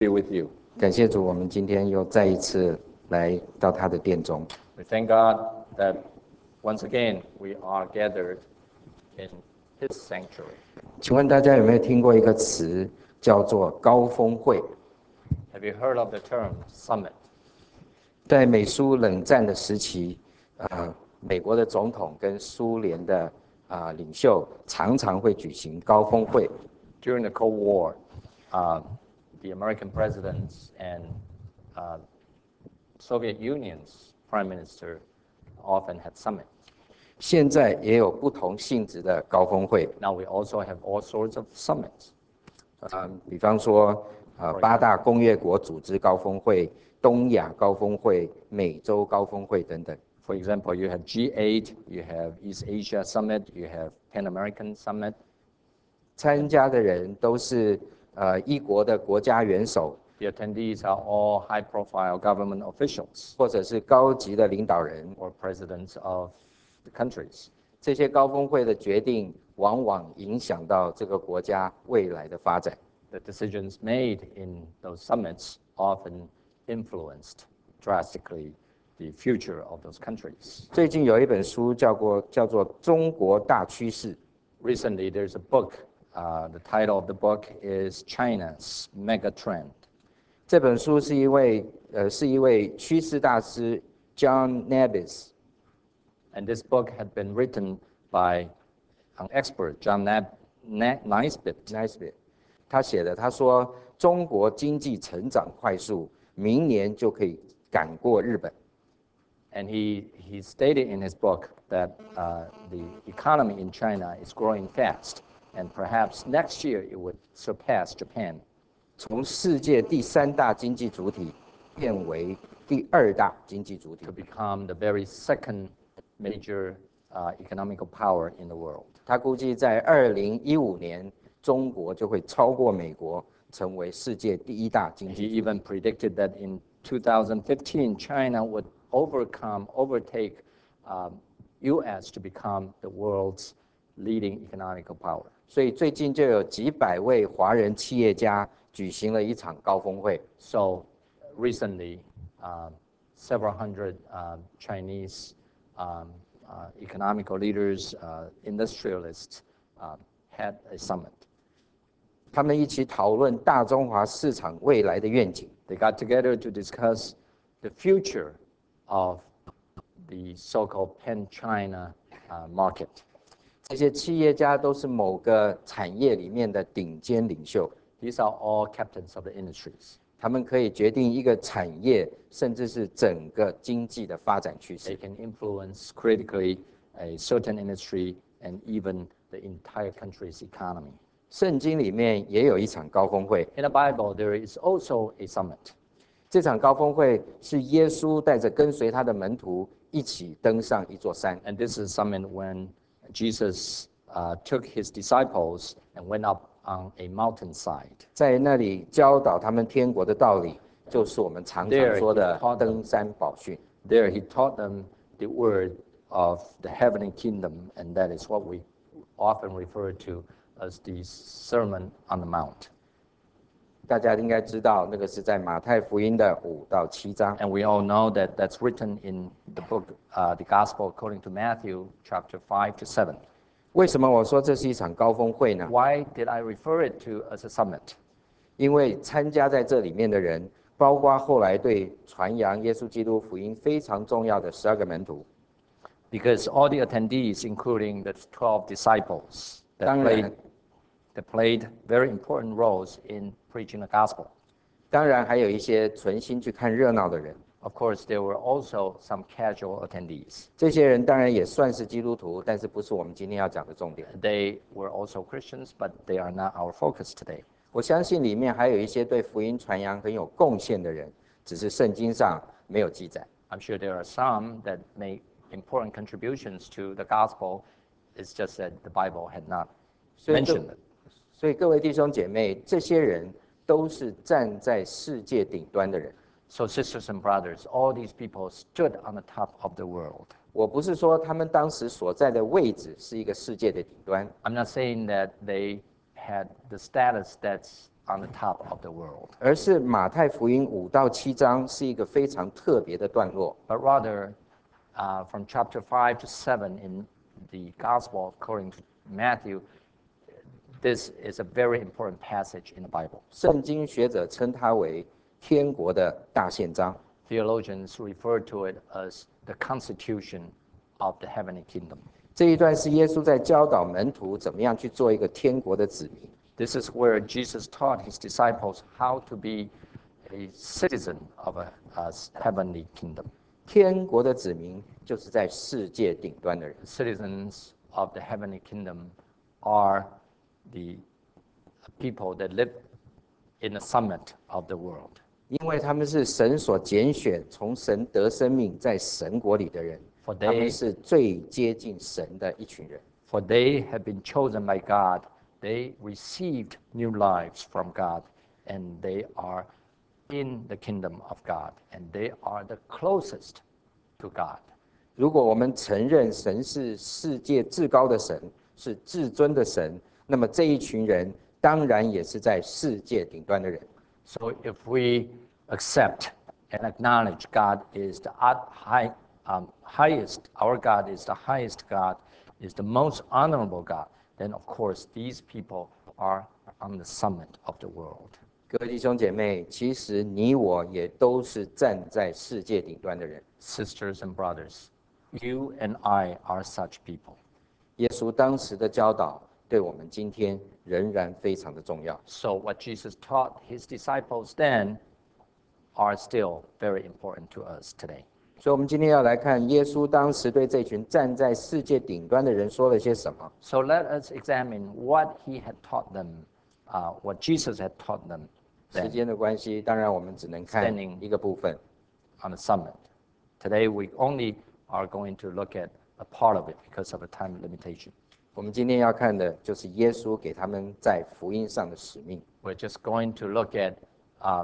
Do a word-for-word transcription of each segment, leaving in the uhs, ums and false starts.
be with you. 感谢主，我们今天又再一次来到他的殿中。 We thank God that once again we are gathered in His sanctuary. 请问大家有没有听过一个词叫做高峰会？ Have you heard of the term summit? 在美苏冷战的时期，呃，美国的总统跟苏联的啊、呃、领袖常常会举行高峰会。 During the Cold War, uh, the American presidents and uh, Soviet Union's prime minister often had summits. 现在也有不同性质的高峰会， Now we also have all sorts of summits. 呃，比方说，呃，八大工业国组织高峰会、东亚高峰会、美洲高峰会等等。 For example, you have G eight, you have East Asia Summit, you have Pan American Summit. 参加的人都是呃一国的国家元首， The attendees are all high-profile government officials 或者是高级的领导人。 or presidents of the countries. 这些高峰会的决定往往影响到这个国家未来的发展。 The decisions made in those summits often influenced drastically the future of those countries. 最近有一本书叫过叫做《中国大趋势》， Recently, there's a book. Uh, the title of the book is China's Mega Trend. 这本书是一位呃是一位趋势大师 John Nabbis， And this book had been written by an expert, John Nab- Na- Naisbitt. Naisbitt， 他写的，他说中国经济成长快速，明年就可以赶过日本。 And he, he stated in his book that uh, the economy in China is growing fast, and perhaps next year it would surpass Japan. 从世界第三大经济主体变为第二大经济主体 To。become the very second major uh, economical power in the world. 他估计在二零一五年，中国就会超过美国，成为世界第一大经 He 济体。 even predicted that in two thousand fifteen, China would overcome, overtake um, U S to become the world's leading economical power. 所以最近就有几百位华人企业家举行了一场高峰会。 So recently, um, several hundred uh, Chinese um, uh, economical leaders, uh, industrialists, uh, had a summit. 他们一起讨论大中华市场未来的愿景。 They got together to discuss the future of the so-called pan-China uh, market. 这些企业家都是某个产业里面的顶尖领袖， These are all captains of the industries. 他们可以决定一个产业，甚至是整个经济的发展趋 They 势。 can influence critically a certain industry and even the entire country's economy. 圣经里面也有一场高峰会， In the Bible, there is also a summit. 这场高峰会是耶稣带着跟随他的门徒一起登上一座山。 And this is a summit when Jesus uh, took his disciples and went up on a mountainside. 在那里教导他们天国的道理，就是我们常常说的 There he taught them. 登山宝训。 There he taught them the word of the heavenly kingdom, and that is what we often refer to as the Sermon on the Mount. 大家应该知道，那个是在马太福音的五到七章。 And we all know that that's written in the book, uh, the Gospel according to Matthew, chapter five to seven. 为什么我说这是一场高峰会呢？ Why did I refer it to as a summit? 因为参加在这里面的人，包括后来对传扬耶稣基督福音非常重要的十二个门徒。 Because all the attendees, including the twelve disciples, that 当然， played, that played very important roles in preaching the gospel. 当然还有一些存心去看热闹的人， Of course, there were also some casual attendees. 这些人当然也算是基督徒，但是不是我们今天要讲的重点。 They were also Christians, but they are not our focus today. 我相信里面还有一些对福音传扬很有贡献的人，只是圣经上没有记载。 I'm sure there are some that make important contributions to the gospel. It's just that the Bible had not 所以各 mentioned it. 所以各位弟兄姐妹，这些人都是站在世界顶端的人。 So sisters and brothers, all these people stood on the top of the world. 我不是说他们当时所在的位置是一个世界的顶端， I'm not saying that they had the status that's on the top of the world, 而是马太福音五到七章是一个非常特别的段落。 but rather uh, from chapter five to seven in the Gospel according to Matthew, this is a very important passage in the Bible. 圣经学者称它为天国的大宪章。 Theologians refer to it as the constitution of the heavenly kingdom. 这一段是耶稣在教导门徒怎么样去做一个天国的子民。 This is where Jesus taught his disciples how to be a citizen of a, a heavenly kingdom. 天国的子民就是在世界顶端的人。 Citizens of the heavenly kingdom are the people that live in the summit of the world. 因为他们是神所拣选，从神得生命，在神国里的人， For 他们 they, 是最接近神的一群人。 for they have been chosen by God. They received new lives from God, and they are in the kingdom of God, and they are the closest to God. 如果我们承认神是世界至高的神，是至尊的神，那么这一群人当然也是在世界顶端的人。 So if we accept and acknowledge God is the high, um, highest, our God is the highest God, is the most honorable God, then of course these people are on the summit of the world. 各位弟兄姐妹，其实你我也都是站在世界顶端的人。 Sisters and brothers, you and I are such people. 耶稣当时的教导，对我们今天仍然非常的重要。 So what Jesus taught his disciples then are still very important to us today. 所以，我们今天要来看耶稣当时对这群站在世界顶端的人说了些什么。 So let us examine what he had taught them, uh, what Jesus had taught them 时 then 间的关系，当然我们只能看 Standing 一个部分。 on the summit. Today we only are going to look at a part of it because of a time limitation. 我们今天要看的就是耶稣给他们在福音上的使命。 We're just going to look at um,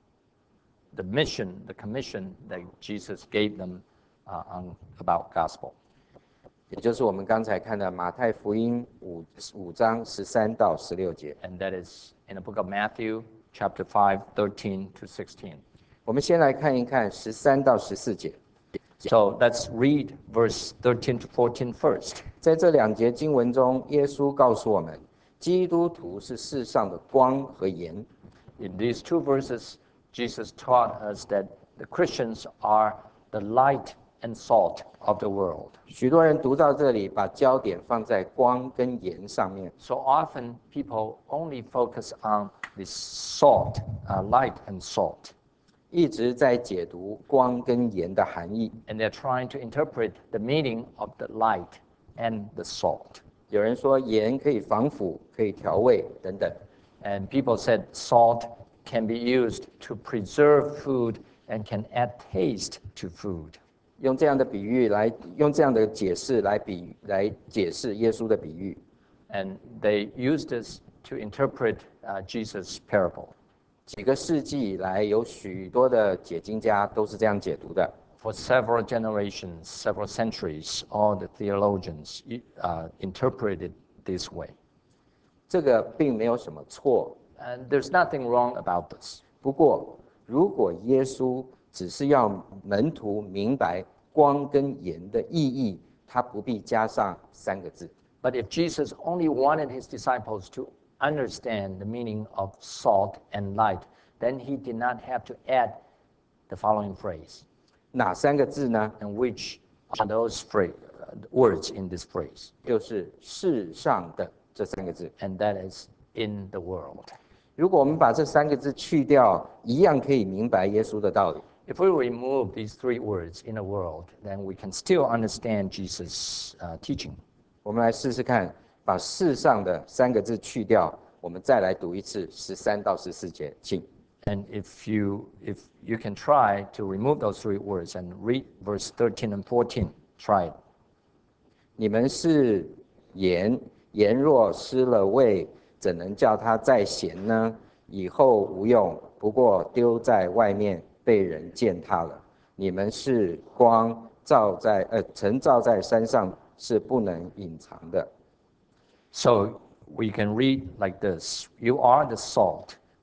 the mission, the commission that Jesus gave them uh, on, about gospel. 也就是我们刚才看的马太福音五五章十三到十六节。 And that is in the book of Matthew, chapter five, thirteen to sixteen. 我们先来看一看十三到十四节。 So let's read verse thirteen to fourteen first. 在这两节经文中，耶稣告诉我们，基督徒是世上的光和盐。 In these two verses, Jesus taught us that the Christians are the light and salt of the world. 许多人读到这里，把焦点放在光跟盐上面。 So often people only focus on the salt, uh, light and salt, 一直在解读光跟盐的含义。 and they're trying to interpret the meaning of the light and the salt. 有人说盐可以防腐，可以调味等等。 And people said salt can be used to preserve food and can add taste to food. 用这样的比喻来，用这样的解释来比来解释耶稣的比喻。 And they used this to interpret uh, Jesus' parable. 几个世纪以来，有许多的解经家都是这样解读的。 For several generations, several centuries, all the theologians uh, interpreted this way. 这个并没有什么错。 And there's nothing wrong about this. 不过，如果耶稣只是要门徒明白光跟盐的意义，他不必加上三个字。 But if Jesus only wanted his disciples to understand the meaning of salt and light, then he did not have to add the following phrase. 哪三个字呢？ And which are those phrase, uh, words in this phrase? 就是世上的这三个字。 And that is in the world. 如果我们把这三个字去掉，一样可以明白耶稣的道理。 If we remove these three words in the world, then we can still understand Jesus' uh, teaching. 我们来试试看，把世上的三个字去掉，我们再来读一次十三到十四节，请。 And if you, if you can try to remove those three words and read verse thirteen and fourteen, try it. 你们是盐，盐若失了味，怎能叫它再咸呢？以后无用，不过丢在外面，被人践踏了。你们是光，照在呃，晨照在山上，是不能隐藏的。 So we can read like this: You are the salt,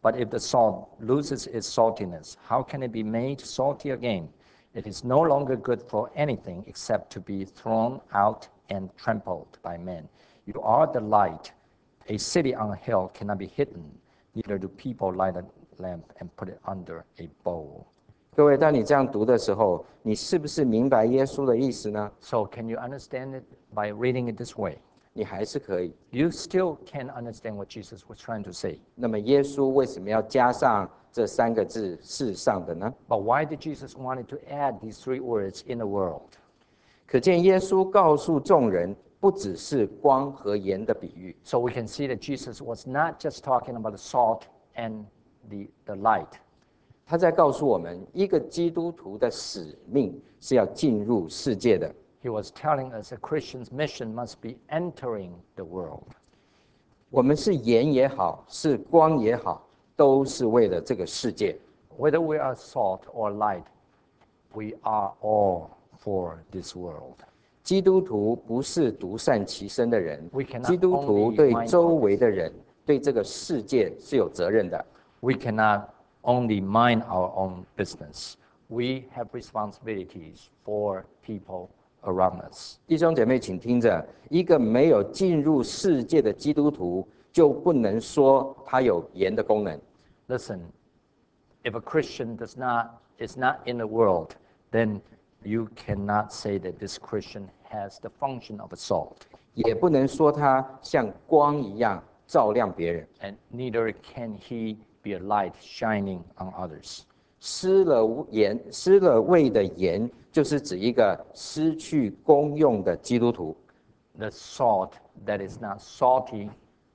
But if the salt loses its saltiness, how can it be made salty again? It is no longer good for anything except to be thrown out and trampled by men. You are the light. A city on a hill cannot be hidden. Neither do people light a lamp and put it under a bowl. 各位，当你这样读的时候，你是不是明白耶稣的意思呢？ So can you understand it by reading it this way? 你还是可以。 You still can understand what Jesus was trying to say. 那么耶稣为什么要加上这三个字"世上的"呢？ But why did Jesus want to add these three words in the world? 可见耶稣告诉众人，不只是光和盐的比喻， So we can see that Jesus was not just talking about the salt and the, the light. 他在告诉我们，一个基督徒的使命是要进入世界的。 He was telling us a Christian's mission must be entering the world. 我们是盐也好，是光也好，都是为了这个世界。 Whether we are salt or light, we are all for this world. 基督徒不是独善其身的人 We， cannot 基督徒 only 对 mind 周围的人、对这个世界是有责任的。 We cannot only mind our own business. We have responsibilities for people around us. 弟兄姐妹，请听着，一个没有进入世界的基督徒，就不能说他有盐的功能。 Listen, if a Christian does not is not in the world, then you cannot say that this Christian has the function of a salt. 也不能说他像光一样照亮别人。 And neither can he be a light shining on others. 失了盐、失了味的盐，就是指一个失去功用的基督徒。 The salt that is not salty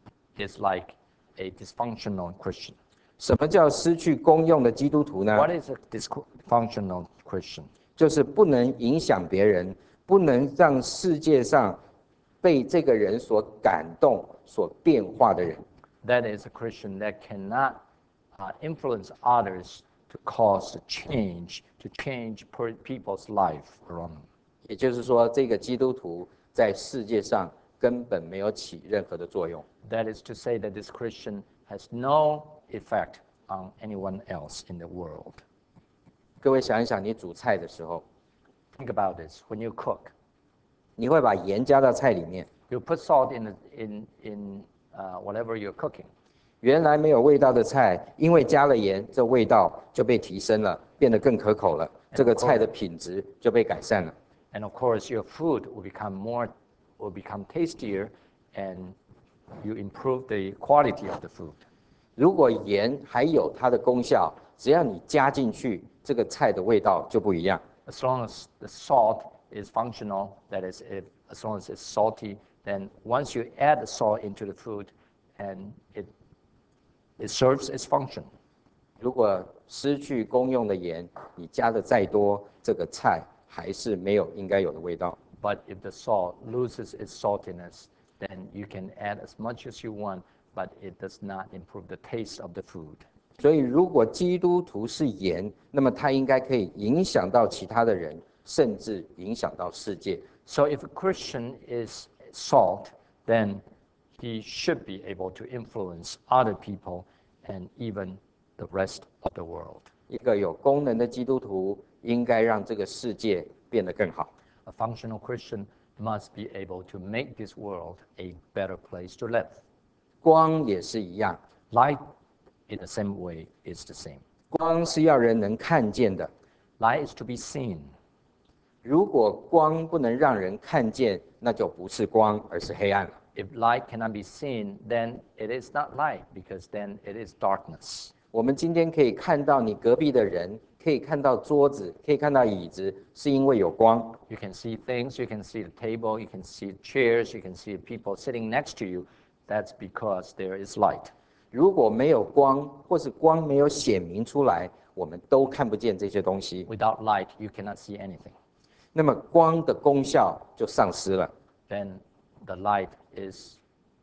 is like a dysfunctional Christian. 什么叫失去功用的基督徒呢？ What is a dysfunctional Christian? 就是不能影响别人，不能让世界上被这个人所感动、所变化的人。 That is a Christian that cannot uh, influence others to cause a change, to change per people's life around them. 也就是说，这个基督徒在世界上根本没有起任何的作用。 That is to say that this Christian has no effect on anyone else in the world. 各位想一想，你煮菜的时候， Think about this. When you cook, 你会把盐加到菜里面， you put salt in, the, in, in uh, whatever you're cooking. 原来没有味道的菜，因为加了盐，这味道就被提升了，变得更可口了，这个菜的品质就被改善了。 And of course, your food will become more, will become tastier, and you improve the quality of the food. 如果盐还有它的功效，只要你加进去，这个菜的味道就不一样。 As long as the salt is functional, that is, if, as long as it's salty, then once you add the salt into the food, and it it serves its function. 如果失去功用的盐，你加的再多，这个菜还是没有应该有的味道。 But if the salt loses its saltiness, then you can add as much as you want, but it does not improve the taste of the food. 所以，如果基督徒是盐，那么他应该可以影响到其他的人，甚至影响到世界。 So if a Christian is salt, then he should be able to influence other people and even the rest of the world. 一个有功能的基督徒，应该让这个世界变得更好。 A functional Christian must be able to make this world a better place to live. 光也是一样， Light, in the same way, is the same. 光是要人能看见的。 Light is to be seen. 如果光不能让人看见，那就不是光，而是黑暗了。 If light cannot be seen, then it is not light, because then it is darkness. 我们今天可以看到你隔壁的人，可以看到桌子，可以看到椅子，是因为有光。 You can see things, you can see the table, you can see chairs, you can see people sitting next to you. That's because there is light. 如果没有光，或是光没有显明出来，我们都看不见这些东西。 Without light, you cannot see anything. 那么光的功效就丧失了， Then the light is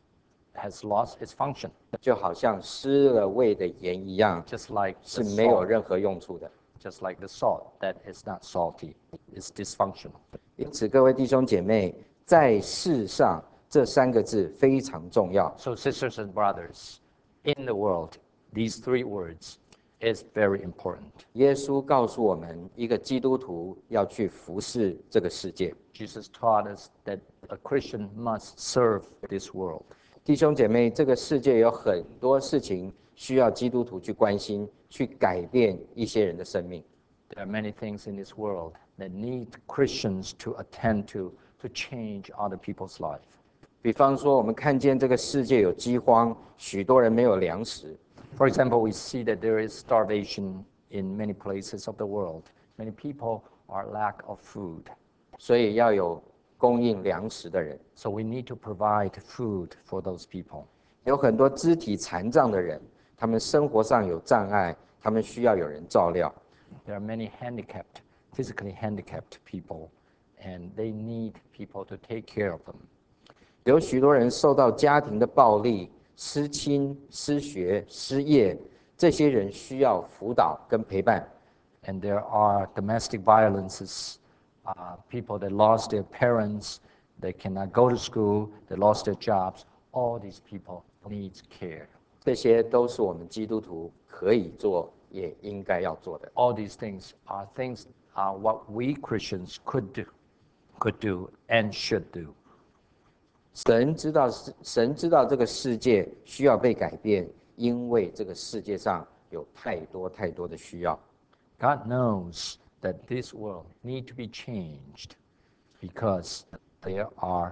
has lost its function, 就好像失了味的盐一样， just like 是 the 没有 salt, 任何用处的。 just like the salt that is not salty, is dysfunctional. 因此，各位弟兄姐妹，在世上这三个字非常重要。 So sisters and brothers, in the world, these three words is very important. 耶稣告诉我们，一个基督徒要去服侍这个世界。 Jesus taught us that a Christian must serve this world. 弟兄姐妹，这个世界有很多事情需要基督徒去关心，去改变一些人的生命。 There are many things in this world that need Christians to attend to to change other people's life. 比方说，我们看见这个世界有饥荒，许多人没有粮食。 For example, we see that there is starvation in many places of the world. Many people are lack of food. 所以要有供应粮食的人。 So we need to provide food for those people. 有很多肢体残障的人，他们生活上有障碍，他们需要有人照料。 There are many handicapped, physically handicapped people, and they need people to take care of them. 有许多人受到家庭的暴力、失亲、失学、失业，这些人需要辅导跟陪伴。 And there are domestic violences, uh, people that lost their parents, they cannot go to school, they lost their jobs. All these people need care. 这些都是我们基督徒可以做，也应该要做的。 All these things are things are what we Christians could do, could do and should do. 神知道，神知道这个世界需要被改变，因为这个世界上有太多太多的需要。 God knows that this world need to be changed because there are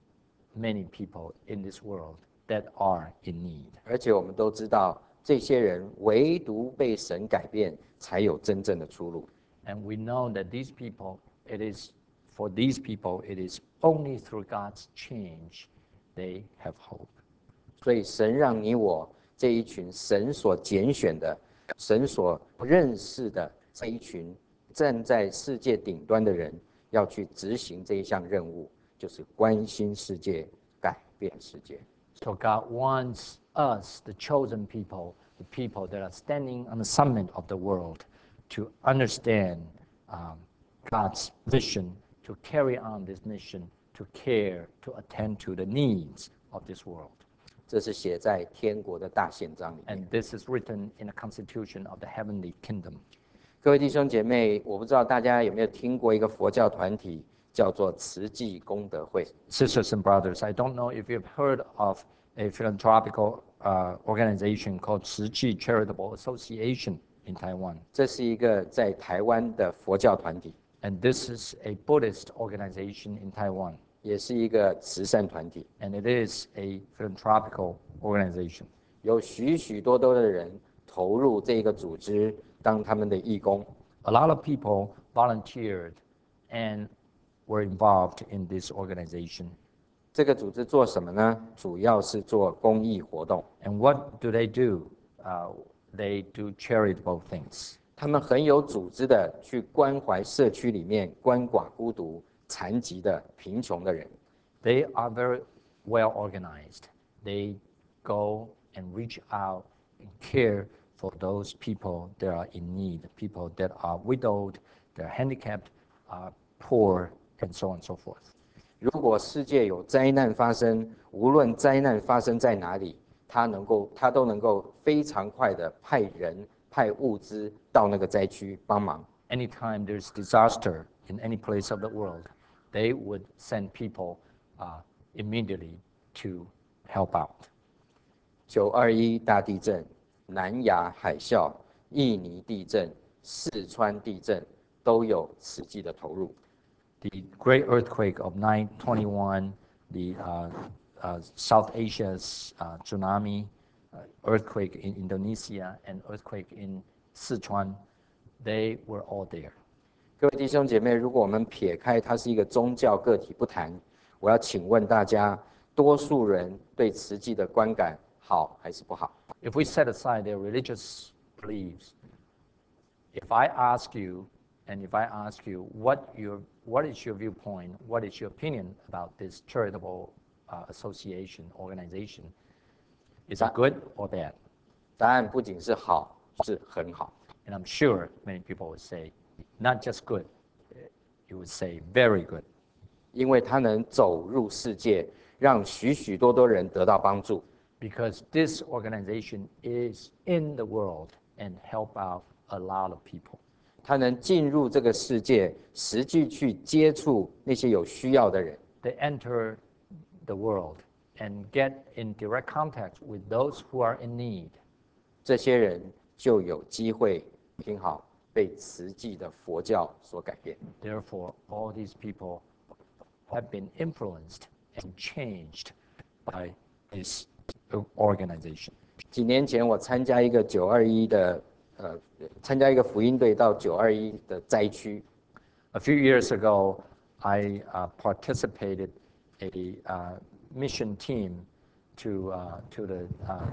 many people in this world that are in need. 而且我们都知道，这些人唯独被神改变，才有真正的出路。 And we know that these people, it is for these people, it is only through God's change they have hope. 所以神让你我这一群神所拣选的、神所认识的这一群站在世界顶端的人，要去执行这一项任务，就是关心世界、改变世界。 So God wants us, the chosen people, the people that are standing on the summit of the world, to understand um, God's vision, to carry on this mission, to care, to attend to the needs of this world. 这是写在天国的大宪章里面。 And this is written in the constitution of the heavenly kingdom. 各位弟兄姐妹，我不知道大家有没有听过一个佛教团体，叫做慈济功德会。 Sisters and brothers, I don't know if you've heard of a philanthropical uh, organization called Tzu Chi Charitable Association in Taiwan. 这是一个在台湾的佛教团体， And this is a Buddhist organization in Taiwan. 也是一个慈善团体， And it is a philanthropical organization. 有许许多多的人投入这个组织，当他们的义工。 A lot of people volunteered and were involved in this organization. 这个组织做什么呢？主要是做公益活动。 And what do they do? Uh, they do charitable things. 他们很有组织的去关怀社区里面鳏寡孤独、残疾的、贫穷的人。 They are very well organized. They go and reach out and care for those people that are in need, people that are widowed, that are handicapped, uh, poor, and so on and so forth. 如果世界有灾难发生，无论灾难发生在哪里，他能够，他都能够非常快的派人、派物资到那个灾区帮忙。 Anytime there's disaster in any place of the world, they would send people uh, immediately to help out. 九二一大地震、南亚海啸、印尼地震、四川地震都有慈济的投入。 The great earthquake of nine twenty-one, the uh, uh, South Asia's uh, tsunami, uh, earthquake in Indonesia, and earthquake in Sichuan, they were all there. 各位弟兄姐妹，如果我们撇开它是一个宗教个体不谈，我要请问大家，多数人对慈济的观感好还是不好？ If we set aside their religious beliefs, if I ask you, and if I ask you what your what is your viewpoint, what is your opinion about this charitable uh, association organization, is it good or bad? 答案不仅是好，是很好。 And I'm sure many people would say, not just good, you would say very good. 因为它能走入世界，让许许多多人得到帮助。 because this organization is in the world and help out a lot of people. 他能进入这个世界，实际去接触那些有需要的人。 They enter the world and get in direct contact with those who are in need. 这些人就有机会，听好，被慈济的佛教所改变。 Therefore, all these people have been influenced and changed by this organization. 几年前，我参加一个九二一的，呃，参加一个福音队到九二一的灾区。 A few years ago, I uh, participated a uh, mission team to uh, to the uh,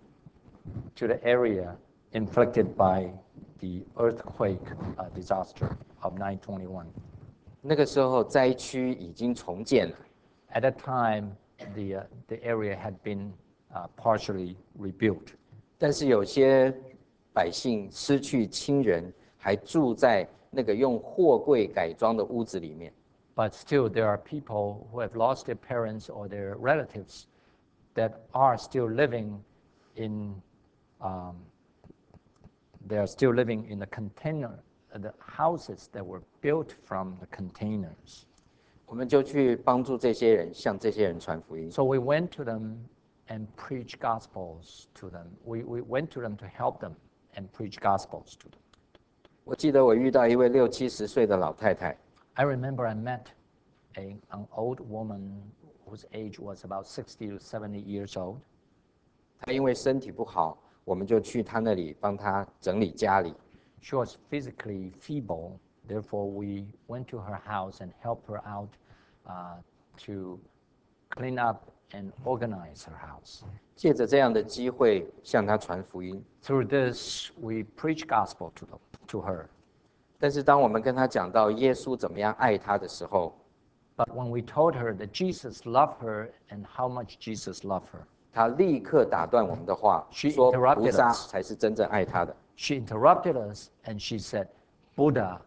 to the area inflicted by the earthquake uh, disaster of nine twenty-one. 那个时候灾区已经重建了， At that time, the uh, the area had been uh, partially rebuilt. 但是有些百姓失去亲人，还住在那个用货柜改装的屋子里面。 But still, there are people who have lost their parents or their relatives that are still living in, um, they are still living in the container, the houses that were built from the containers. 我们就去帮助这些人，向这些人传福音。 So we went to them and preached gospels to them. We, we went to them to help them and preach gospels to them. 我记得我遇到一位六七十岁的老太太， I remember I met a, an old woman whose age was about sixty to seventy years old. 她因为身体不好，我们就去她那里帮她整理家里。 She was physically feeble, therefore we went to her house and helped her out uh, to clean up and organize her house. 借着这样的机会向她传福音。 Through this, we preach gospel to them, to her. 但是当我们跟她讲到耶稣怎么样爱她的时候， But when we told her that Jesus loved her and how much Jesus loved her, 她立刻打断我们的话， She 说 interrupted 菩萨 us. 才是真正爱她的。 she interrupted us and she said, Buddha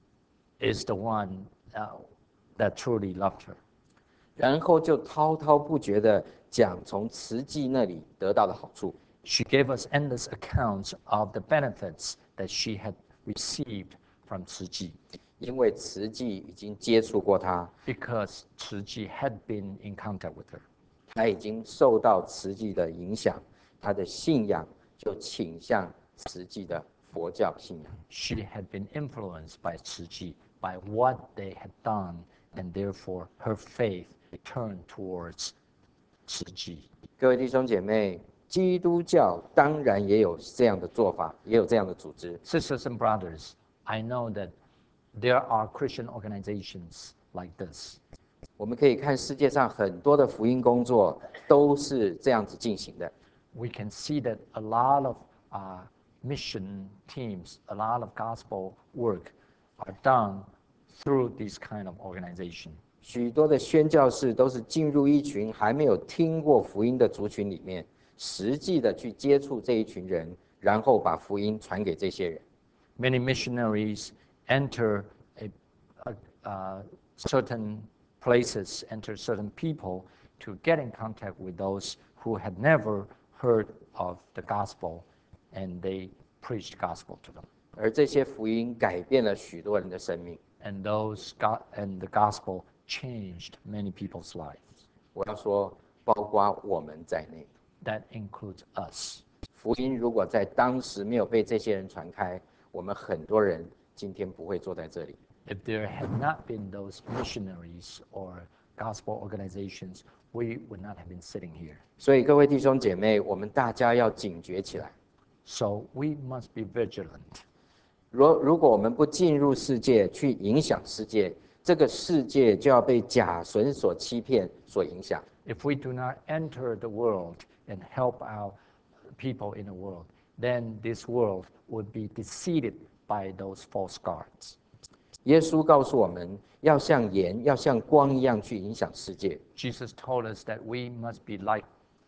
is the one uh, that truly loved her. 然后就滔滔不绝地讲从慈济那里得到的好处。 She gave us endless accounts of the benefits that she had received from Tzu Chi, 因为慈济已经接触过她， because Tzu Chi had been in contact with her. 她已经受到慈济的影响，她的信仰就倾向慈济的佛教信仰。 She had been influenced by Tzu Chi, by what they had done, and therefore her faith turned towards Tzu Chi. 各位弟兄姐妹，基督教当然也有这样的做法，也有这样的组织。 Sisters and brothers, I know that there are Christian organizations like this. 我们可以看世界上很多的福音工作都是这样子进行的。 We can see that a lot of uh, mission teams, a lot of gospel work are done through this kind of organization. 许多的宣教士都是进入一群还没有聽過福音的族群里面，實際的去接觸這一群人，然後把福音傳給這些人。 Many missionaries enter a, a, uh, certain places, enter certain people to get in contact with those who had never heard of the gospel, and they preach the gospel to them. 而這些福音改變了許多人的生命。 And those go- and the gospel changed many people's lives. 我要說，包括我們在內， That includes us. 福音如果在當時沒有被這些人傳開，我們很多人今天不會坐在這裡。 If there had not been those missionaries or gospel organizations, we would not have been sitting here. 所以各位弟兄姐妹，我們大家要警覺起來。 So we must be vigilant. 如如果我們不進入世界去影響世界，這個世界就要被假神所欺騙、所影響。 If we do not enter the world and help out people in the world, then this world would be deceived by those false gods. 耶穌告訴我們，要像鹽、要像光一樣去影響世界。 Jesus told us that we must be like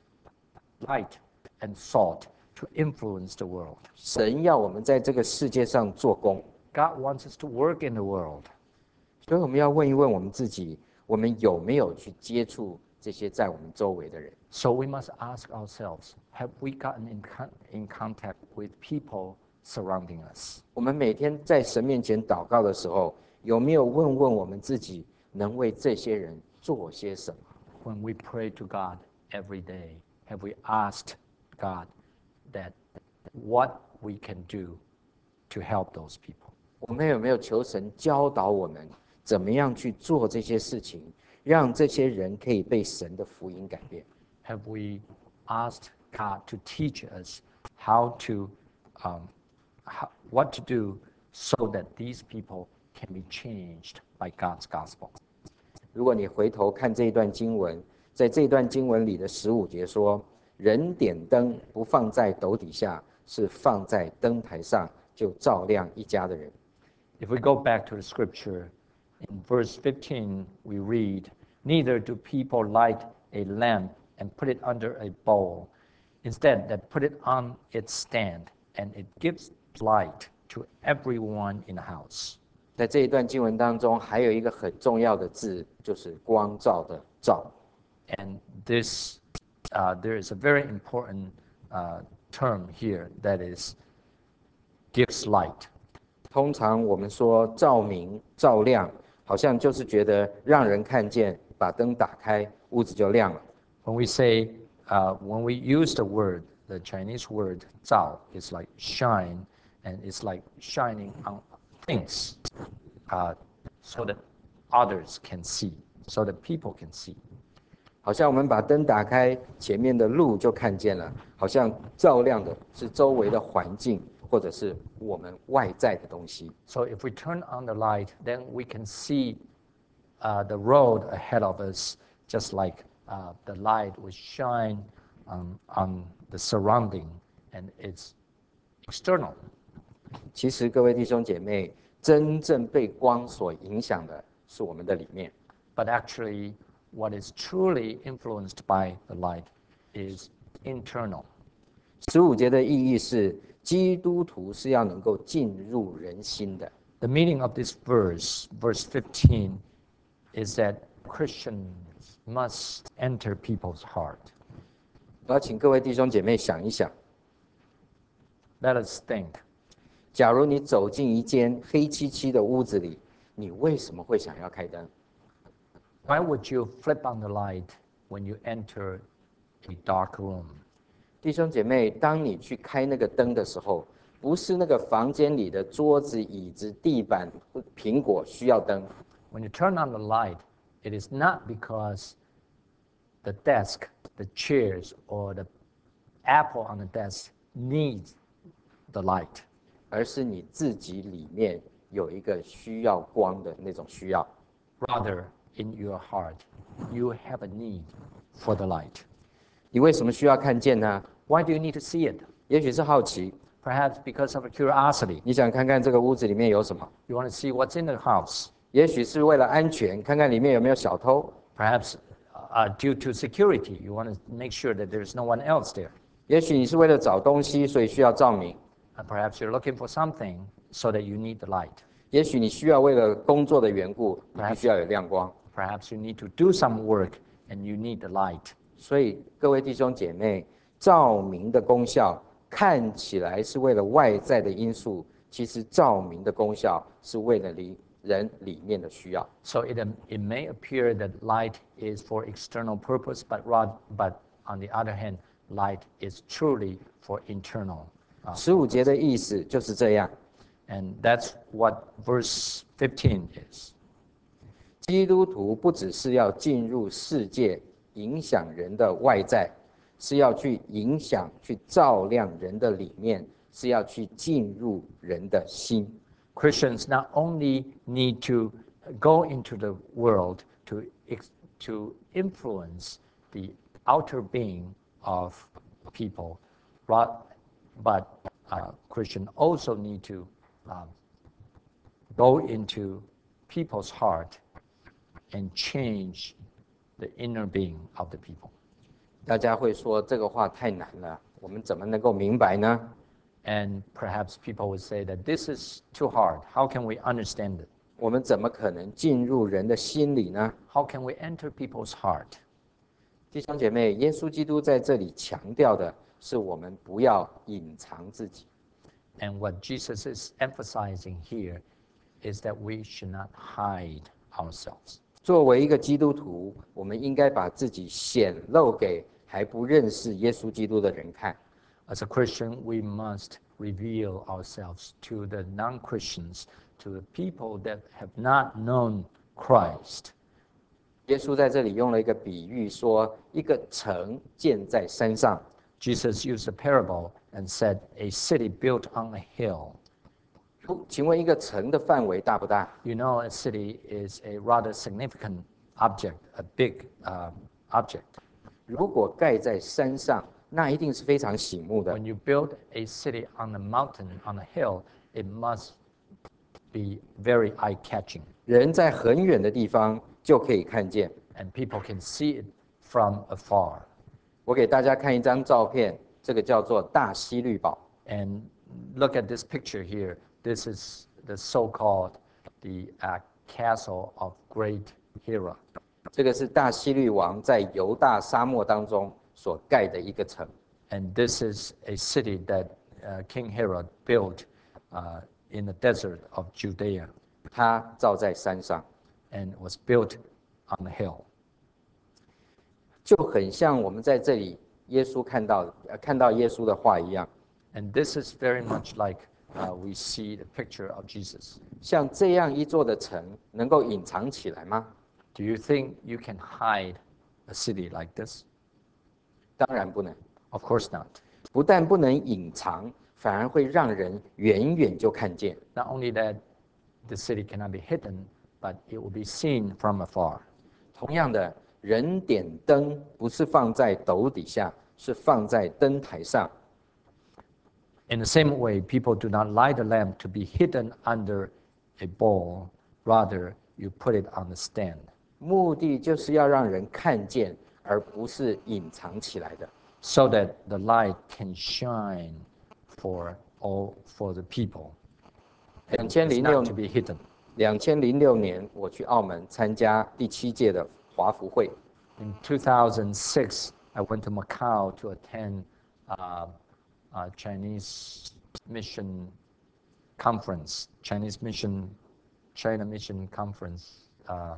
light and salt to influence the world. 神要我們在這個世界上做工， God wants us to work in the world. 所以我們要問一問我們自己，我們有沒有去接觸这些在我们周围的人。 So we must ask ourselves, have we gotten in, con- in contact with people surrounding us? 我们每天在神面前祷告的时候，有没有问问我们自己，能为这些人做些什么？ When we pray to God every day, have we asked God that what we can do to help those people? 我们有没有求神教导我们，怎么样去做这些事情，让这些人可以被神的福音改变？ Have we asked God to teach us how to, um, how, what to do so that these people can be changed by God's gospel? 如果你回头看这一段经文，在这一段经文里的十五节说：“人点灯不放在斗底下，是放在灯台上，就照亮一家的人。” If we go back to the scripture, in verse fifteen, we read, "Neither do people light a lamp and put it under a bowl. Instead, they put it on its stand, and it gives light to everyone in the house." 在这一段经文当中，还有一个很重要的字，就是光照的照。 And this, uh, there is a very important uh, term here that is gives light. 通常我们说照明、照亮，好像就是觉得让人看见，把灯打开，屋子就亮了。 When we say, uh, when we use the word, the Chinese word 照 is like shine, and it's like shining on things uh, so that others can see, so that people can see. 好像我们把灯打开，前面的路就看见了，好像照亮的是周围的环境，或者是我们外在的东西。 So if we turn on the light, then we can see uh, the road ahead of us, just like uh, the light would shine um, on the surrounding, and it's external. 其实各位弟兄姐妹，真正被光所影响的是我们的里面。 But actually, what is truly influenced by the light is internal. 十五节的意义是，基督徒是要能够进入人心的。 The meaning of this verse, verse fifteen, is that Christians must enter people's heart. 我要请各位弟兄姐妹想一想， Let us think. 假如你走进一间黑漆漆的屋子里，你为什么会想要开灯？ Why would you flip on the light when you enter a dark room? 弟兄姐妹，当你去开那个灯的时候，不是那个房间里的桌子、椅子、地板、苹果需要灯， When you turn on the light, it is not because the desk, the chairs, or the apple on the desk needs the light. 而是你自己里面有一个需要光的那种需要。 Rather, in your heart, you have a need for the light. 你为什么需要看见呢？ Why do you need to see it? 也许是好奇， Perhaps because of a curiosity. 你想看看这个屋子里面有什么； You want to see what's in the house. 也许是为了安全，看看里面有没有小偷； Perhaps uh, due to security, you want to make sure that there's no one else there. 也许你是为了找东西，所以需要照明； Uh, perhaps you're looking for something so that you need the light. 也许你需要为了工作的缘故，你必须要有亮光。 Perhaps you need to do some work and you need the light. 所以各位弟兄姐妹，照明的功效看起来是为了外在的因素，其实照明的功效是为了里人里面的需要。 So it, um, it may appear that light is for external purpose, but, rod, but on the other hand, light is truly for internal. Uh, 十五节的意思就是这样。 and that's what verse fifteen is. 基督徒不只是要进入世界，影响人的外在，是要去影响、去照亮人的里面，是要去进入人的心。 Christians not only need to go into the world to, ex- to influence the outer being of people, ro- but uh, Christians also need to um, go into people's heart and change the inner being of the people. 大家会说这个话太难了，我们怎么能够明白呢？ And perhaps people would say that this is too hard. How can we understand it? 我们怎么可能进入人的心里呢？ How can we enter people's heart? 弟兄姐妹，耶稣基督在这里强调的是我们不要隐藏自己。 And what Jesus is emphasizing here is that we should not hide ourselves. 作为一个基督徒，我们应该把自己显露给还不认识耶稣基督的人看。 As a Christian, we must reveal ourselves to the non-Christians, to the people that have not known Christ. 耶稣在这里用了一个比喻，说一个城建在山上。 Jesus used a parable and said, a city built on a hill. 请问一个城的范围大不大？ You know, a city is a rather significant object, a big uh, object. 如果盖在山上，那一定是非常醒目的。 When you build a city on a mountain, on a hill, it must be very eye-catching. 人在很远的地方就可以看见。 And people can see it from afar. 我给大家看一张照片，这个叫做大希律堡。 And look at this picture here. This is the so-called the uh, castle of Great Hera. 这个是大希律王在犹大沙漠当中所盖的一个城。 And this is a city that uh, King Herod built uh, in the desert of Judea. 它造在山上， And was built on a hill. 就很像我们在这里耶稣看到呃看到耶稣的话一样。 And this is very much like uh, we see the picture of Jesus. 像这样一座的城能够隐藏起来吗？ Do you think you can hide a city like this? 当然不能。 Of course not. 不但不能隐藏，反而会让人远远就看见。 Not only that the city cannot be hidden, but it will be seen from afar. 同样的，人点灯不是放在斗底下，是放在灯台上。 In the same way, people do not light a lamp to be hidden under a bowl. Rather, you put it on the stand. 目的就是要让人看见，而不是隐藏起来的。 So that the light can shine for all for the people. 两 It's 千零六 not to be hidden. 两千零六年，我去澳门参加第七届的华福会。 In two thousand six, I went to Macau to attend uh, a Chinese mission conference, Chinese mission, China mission conference. Uh,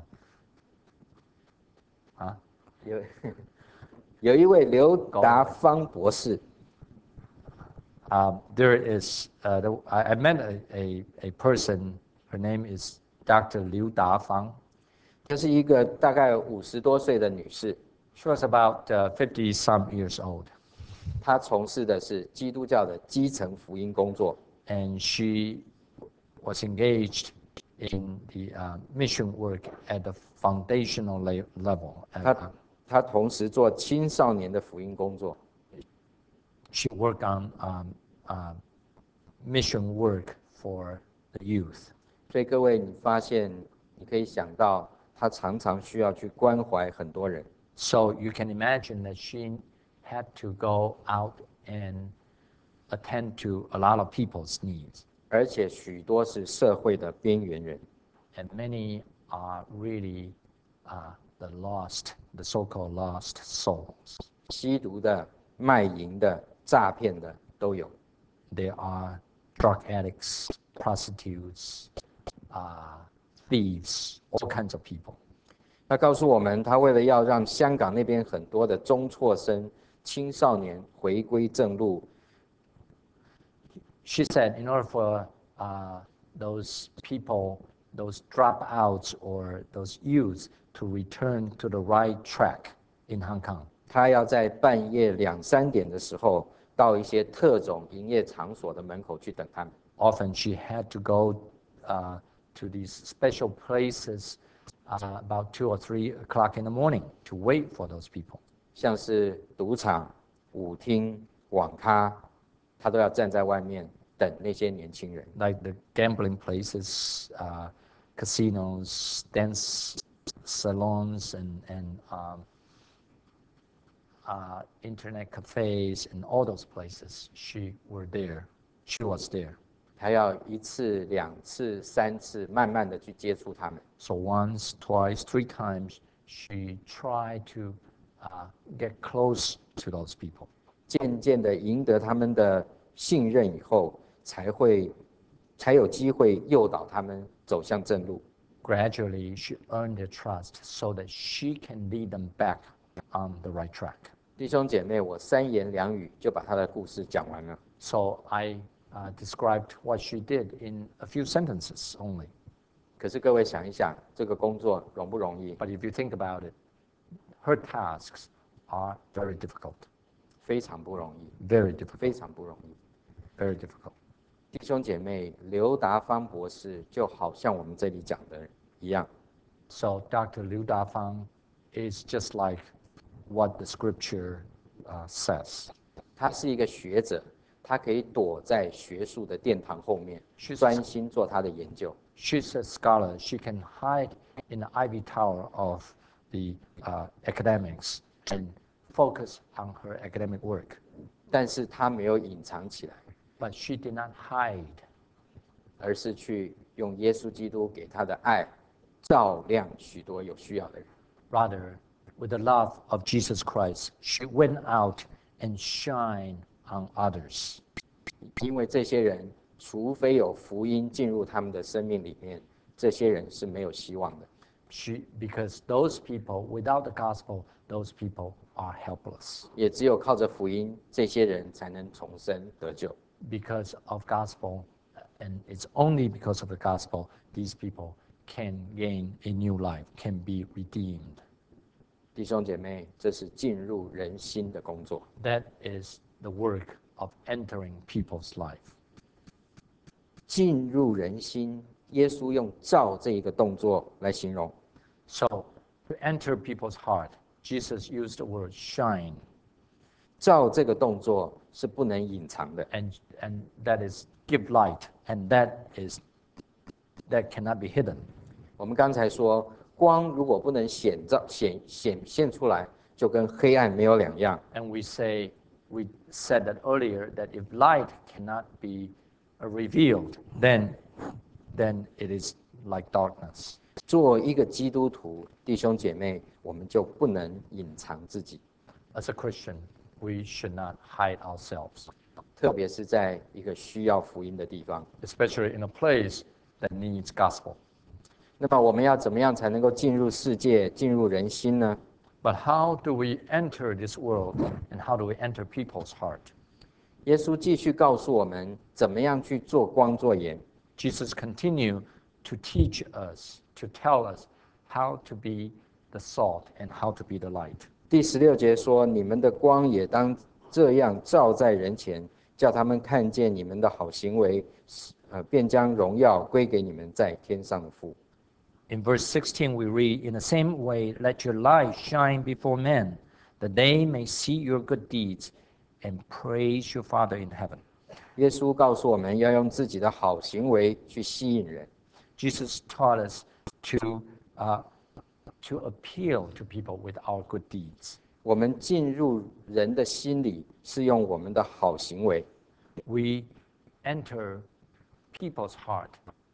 huh? 有有一位刘达芳博士， Um, there is, uh, the, I, I met a, a, a person, her name is Doctor Liu Dafang. 她是一个大概五十多岁的女士， She was about uh, fifty some years old, 她从事的是基督教的基层福音工作。 and she was engaged in the uh, mission work at the foundational le- level. Uh, 她她同时做青少年的福音工作。 she worked on um, uh, mission work for the youth. 所以各位，你发现你可以想到，她常常需要去关怀很多人。 So you can imagine that she had to go out and attend to a lot of people's needs. 而且许多是社会的边缘人。 And many are really uh, the lost, the so-called lost souls. 吸毒的、卖淫的、诈骗的都有。 There are drug addicts, prostitutes, uh, thieves, all kinds of people. 他告诉我们，他为了要让香港那边很多的中辍生、青少年回归正路， She said in order for uh, those people, those dropouts or those youths to return to the right track in Hong Kong, 他要在半夜两三点的时候，到一些特种营业场所的门口去等他们。 often she had to go uh, to these special places uh, about two or three o'clock in the morning to wait for those people. 像是赌场、舞厅、网咖，他都要站在外面等那些年轻人。 Like the gambling places, uh, casinos, dance salons, and, and um, uh, internet cafes, and all those places, she were there. She was there. 他要一次、两次、三次，慢慢的去接触他们。 So once, twice, three times, she tried to uh, get close to those people. 渐渐的赢得他们的信任以后，才会才有机会诱导他们走向正路。 Gradually, she earned their trust so that she can lead them back on the right track. 弟兄姐妹，我三言两语就把他的故事讲完了。 So I uh, described what she did in a few sentences only. 可是各位想一想，这个工作容不容易？ But if you think about it, her tasks are very difficult. 非常不容易， Very difficult. 非常不容易。 Very difficult. 弟兄姐妹，刘达芳博士就好像我们这里讲的一样， So Doctor Liu Dafang is just like what the scripture uh, says. 他是一个学者，他可以躲在学术的殿堂后面， She's- 专心做他的研究。 She's a scholar. She can hide in the ivy tower of the uh, academics and focus on her academic work. 但是他没有隐藏起来， But she did not hide, 而是去用耶稣基督给他的爱，照亮许多有需要的人。 rather, with the love of Jesus Christ, she went out and shined on others. 因为这些人，除非有福音进入他们的生命里面，这些人是没有希望的。 She, because those people, without the gospel, those people are helpless. 也只有靠着福音，这些人才能重生得救。 Because of gospel, and it's only because of the gospel, these people can gain a new life, can be redeemed. 弟兄姐妹，这是进入人心的工作。 That is the work of entering people's life. 进入人心，耶稣用“照”这一个动作来形容。 So, to enter people's heart, Jesus used the word shine, 照这个动作是不能隐藏的， and, and that is give light, and that is that cannot be hidden. 我们刚才说，光如果不能显照显显现出来，就跟黑暗没有两样。 And we say, we said that earlier, that if light cannot be uh, revealed, then, then it is like darkness. 做一个基督徒，弟兄姐妹，我们就不能隐藏自己， As a Christian, we should not hide ourselves, 特别是在一个需要福音的地方。 especially in a place that needs gospel. 那么我们要怎么样才能够进入世界、进入人心呢？ But how do we enter this world, and how do we enter people's heart? 耶稣继续告诉我们，怎么样去做光做盐。 Jesus continued to teach us, to tell us how to be the salt and how to be the light. 第十六节说：“你们的光也当这样照在人前，叫他们看见你们的好行为，呃，便将荣耀归给你们在天上的父。” In verse sixteen, we read, "In the same way, let your light shine before men, that they may see your good deeds and praise your Father in heaven." 耶稣告诉我们要用自己的好行为去吸引人。 Jesus taught us to, uh, to appeal to people with our good deeds. 我们进入人的心里，是用我们的好行为。 We enter people's heart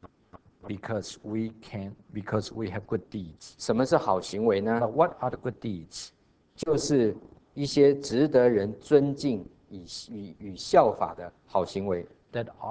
because we can, because we have good deeds. 什么是好行为呢？ But what are the good deeds? 就是一些值得人尊敬与与与效法的好行为。 That are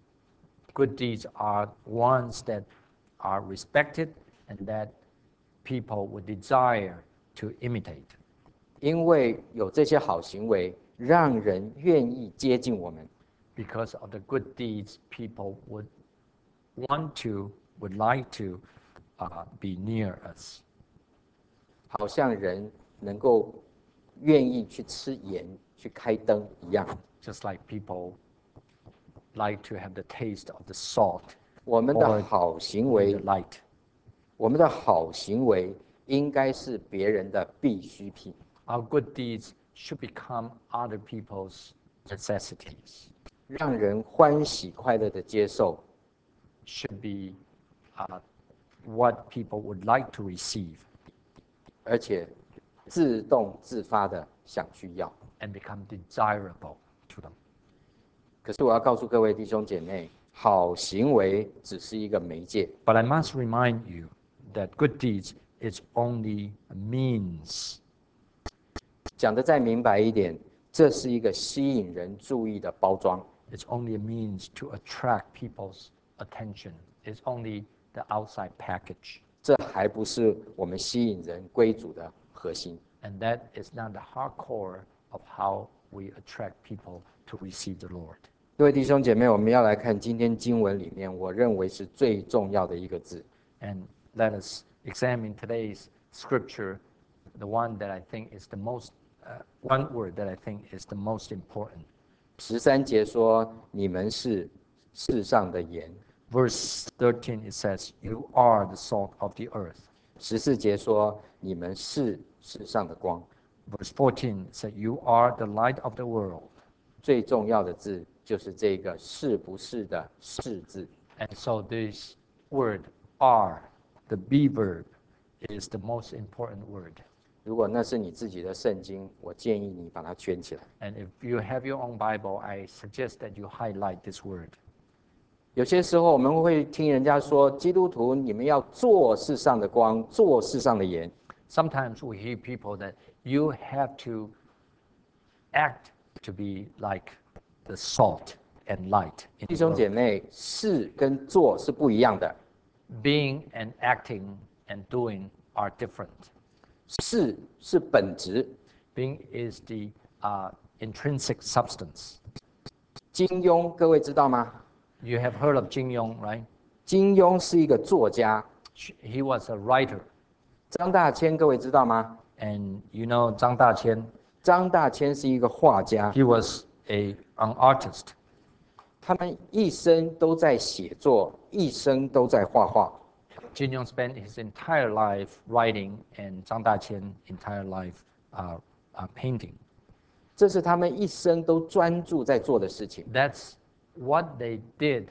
good deeds are ones that are respected and that people would desire to imitate. 因为有这些好行为，让人愿意接近我们。 Because of the good deeds, people would want to, would like to uh, be near us. 好像人能够愿意去吃盐、去开灯一样。 Just like people like to have the taste of the salt 我们的 or 好行 the 为， light. 我们的好行为应该是别人的必需品， Our good deeds should become other people's necessities, 让人欢喜快乐的接受， should be uh, what people would like to receive 而且自动自发的想去要。 and become desirable to them. 可是我要告诉各位弟兄姐妹，好行为只是一个媒介， But I must remind you that good deeds is only a means. 讲得再明白一点，这是一个吸引人注意的包装。 It's only a means to attract people's attention. It's only the outside package. 这还不是我们吸引人归主的核心。 And that is not the hardcore of how we attract people to receive the Lord. 各位弟兄姐妹，我们要来看今天经文里面，我认为是最重要的一个字。 And let us examine today's scripture, the one that I think is the most, uh, one word that I think is the most important. 十三节说：“你们是世上的盐。” Verse thirteen, it says, "You are the salt of the earth." 十四节说：“你们是世上的光。” Verse fourteen said, "You are the light of the world." 最重要的字就是这个“是不是”的“是”字。 And so this word "are," the be verb, is the most important word. 如果那是你自己的圣经，我建议你把它圈起来。 And if you have your own Bible, I suggest that you highlight this word. 有些时候我们会听人家说，基督徒你们要做世上的光，做世上的盐。 Sometimes we hear people that you have to act to be like the salt and light. in 弟 the 兄 world. 姐妹，是跟做是不一样的。 Being and acting and doing are different. 是是本质， Being is the uh, intrinsic substance. 金庸各位知道吗？ You have heard of Jin Yong, right? 金庸是一个作家。 He was a writer. 张大千各位知道吗？ And you know Zhang Daqian, 张大千是一个画家， he was a, an artist. 他们一生都在写作，一生都在画画。 Jin Yong spent his entire life writing and Zhang Daqian entire life uh, uh, painting. 这是他们一生都专注在做的事情。 That's what they did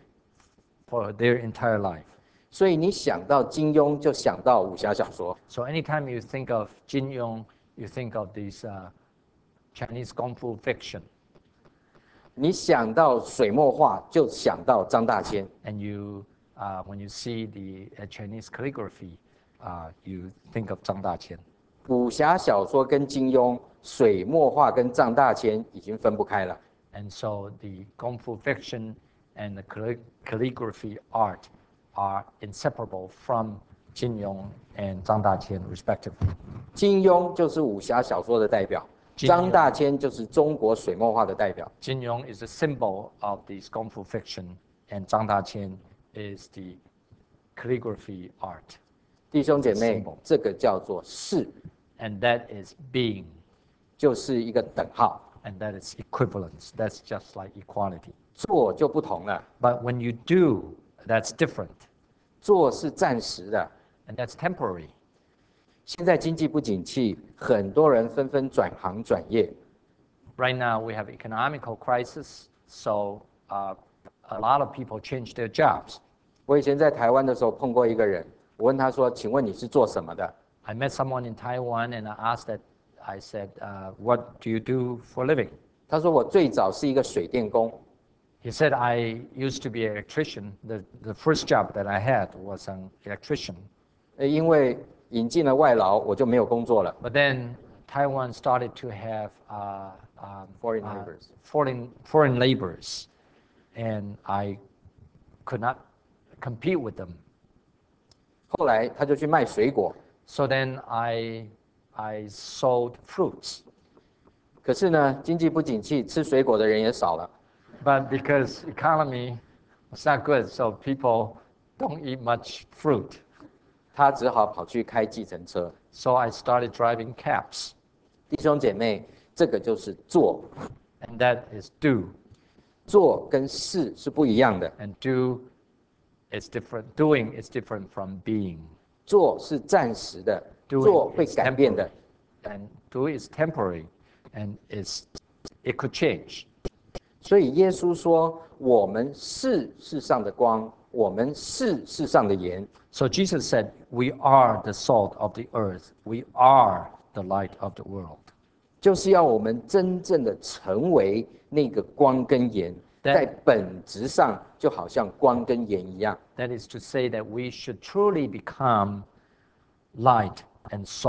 for their entire life. 所以你想到金庸，就想到武侠小说。 So anytime you think of Jin Yong, you think of these uh, Chinese kung fu fiction. 你想到水墨画，就想到张大千。 And you, uh, when you see the uh, Chinese calligraphy, uh, you think of Zhang Daqian. 武侠小说跟金庸，水墨画跟张大千已经分不开了。 And so the kung fu fiction and the calli- calligraphy art are inseparable from Jin Yong and Zhang Daqian, respectively. 金庸就是武侠小说的代表， 金庸张大千就是中国水墨画的代表。 Jin Yong is a symbol of this kung fu fiction, and Zhang Daqian is the calligraphy art. 弟兄姐妹 symbol， 这个叫做是， And that is being, 就是一个等号， and that is equivalence. That's just like equality. 做就不同了。 But when you do, that's different, 做是暂时的， and that's temporary. 现在经济不景气，很多人纷纷转行转业。 Right now, we have economical crisis, so uh, a lot of people change their jobs. 我以前在台湾的时候碰过一个人，我问他说：“请问你是做什么的 I met someone in Taiwan, and I asked that. I said, uh, "What do you do for a living?" 他说：“我最早是一个水电工。 He said, "I used to be an electrician. The the first job that I had was an electrician. 呃，因为引进了外劳，我就没有工作了。 But then Taiwan started to have uh, um, Foreign uh, laborers. foreign foreign laborers, and I could not compete with them. 后来他就去卖水果， So then I I sold fruits. 可是呢，经济不景气，吃水果的人也少了。 But because economy was not good, so people don't eat much fruit. 他只好跑去开计程车。 So I started driving cabs, 弟兄姐妹，这个就是做， and that is do. 做跟是是不一样的。 And do is different. Doing is different from being. 做是暂时的， Doing 做会 is 改变的 temporary.。And do is temporary, and is it could change. 所以耶稣说：“我们是世上的光，我们是世上的盐。” So Jesus said, "We are the salt of the earth. We are the light of the world." 就是要我们真正的成为那个光跟盐， That- 在本质上就好像光跟盐一样。 That is to say that we should truly become light and salt